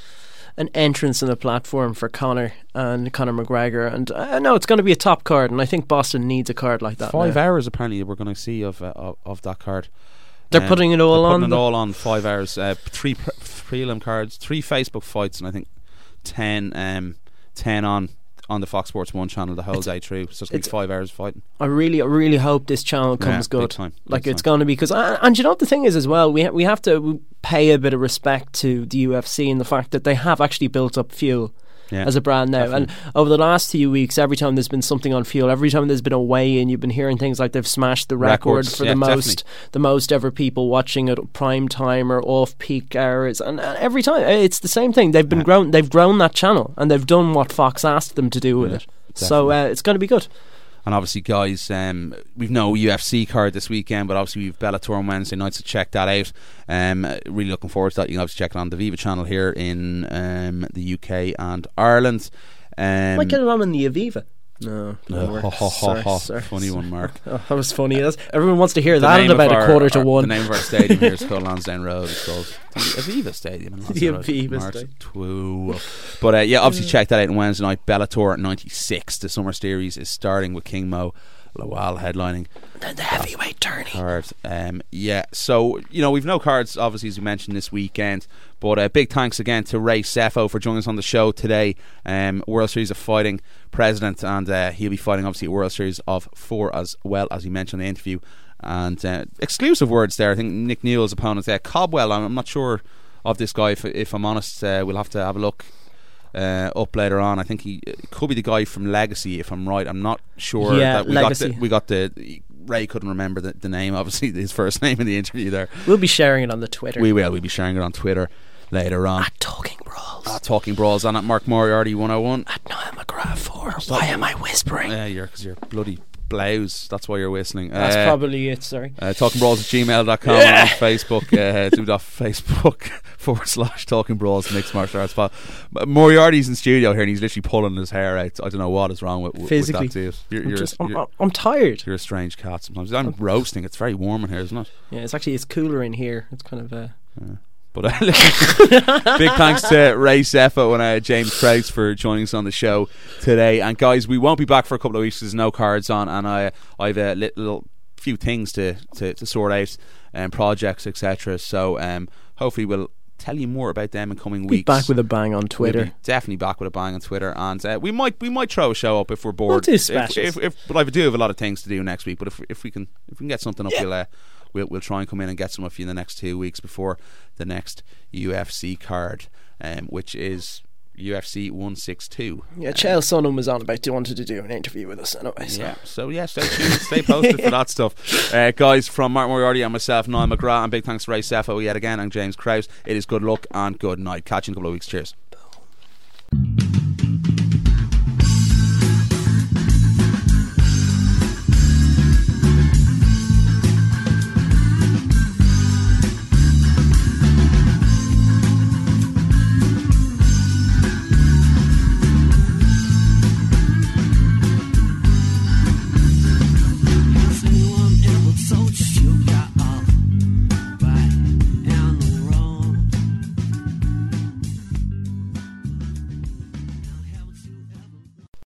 an entrance and a platform for Conor and Conor McGregor, and I know it's going to be a top card, and I think Boston needs a card like that. Five now. hours apparently we're going to see of uh, of, of that card. They're Um, putting it all they're on. putting it all on five hours. Uh, three pre- prelim cards, three Facebook fights, and I think ten um, ten on on the Fox Sports One channel the whole It's- day through. So it's going to be it's- five hours of fighting. I really, I really hope this channel comes Yeah, big good. time, big Like it's time. going to be, because, and, and you know what the thing is as well, we ha- we have to pay a bit of respect to the U F C and the fact that they have actually built up Fuel Yeah. as a brand now. Definitely. And over the last few weeks, every time there's been something on Fuel, every time there's been a weigh-in, you've been hearing things like they've smashed the record Records, for yeah, the most, definitely. the most ever people watching at prime time or off-peak hours. And, and every time it's the same thing. They've been Yeah. grown. They've grown that channel, and they've done what Fox asked them to do with Yeah, it. So uh, it's going to be good. And obviously, guys, um, we've no U F C card this weekend, but obviously we've Bellator on Wednesday night, so check that out. Um, really looking forward to that. You can obviously check it on the Viva channel here in um, the U K and Ireland. Um, Might get it on in the Aviva. No, oh, no ho, ho, ho, sorry, ho. sorry, Funny sorry. one, Mark. Oh, that was funny. That's, everyone wants to hear The that name at about of a our- quarter to our- one. The name of our stadium here is called Lansdowne Road. It's called the Aviva Stadium. in The Lansdowne Road. Aviva March Stadium. twelve. But uh, yeah, obviously check that out on Wednesday night. Bellator ninety-six. The summer series is starting with King Mo Lawal headlining Then the heavyweight tourney. card. Um, yeah, so you know we've no cards obviously as we mentioned this weekend, but uh, big thanks again to Ray Sefo for joining us on the show today. Um, World Series of Fighting president, and uh, he'll be fighting obviously at World Series of Four as well, as he mentioned in the interview And uh, exclusive words there. I think Nick Newell's opponent there, Cobwell. I'm, I'm not sure of this guy. If, if I'm honest, uh, we'll have to have a look uh, up later on. I think he it could be the guy from Legacy. If I'm right, I'm not sure. Yeah, that we Legacy. Got the, we got the. Ray couldn't remember the, the name. Obviously, his first name in the interview there. We'll be sharing it on the Twitter. We will. We'll be sharing it on Twitter later on. At Talking Brawls. At Talking Brawls and at Mark Moriarty one oh one. At Niall McGrath four. Why am I whispering? Yeah, you're because you're bloody blouse. That's why you're whistling. That's uh, probably it, sorry. Uh, talking Brawls at gmail dot com yeah. and on Facebook. Uh, do dot Facebook forward slash Talking Brawls Mixed Martial Arts Pod. Moriarty's in studio here and he's literally pulling his hair out. I don't know what is wrong with, with, Physically. with that too. You're, I'm, you're, just, you're, I'm, I'm tired. You're a strange cat sometimes. I'm roasting. It's very warm in here, isn't it? Yeah, it's actually it's cooler in here. It's kind of uh, yeah. But uh, big thanks to Ray Sefo and uh, James Krause for joining us on the show today. And guys, we won't be back for a couple of weeks. There's no cards on, and I I've a little few things to, to, to sort out and um, projects, et cetera. So um, hopefully we'll tell you more about them in coming be weeks. Back with a bang on Twitter. We'll be definitely back with a bang on Twitter, and uh, we might we might throw a show up if we're bored. We'll do if, specials. if, if, but I do have a lot of things to do next week. But if if we can if we can get something up, yeah. we'll. Uh, We'll, we'll try and come in and get some of you in the next two weeks before the next U F C card, um, which is U F C one sixty-two. Yeah, um, Chael Sonnen was on about wanted to do an interview with us anyway. So. Yeah, so yeah, stay tuned, stay posted for that stuff. Uh, guys, from Mark Moriarty and myself, Niall McGrath, and big thanks to Ray Sefo yet again and James Krause. It is good luck and good night. Catch you in a couple of weeks. Cheers.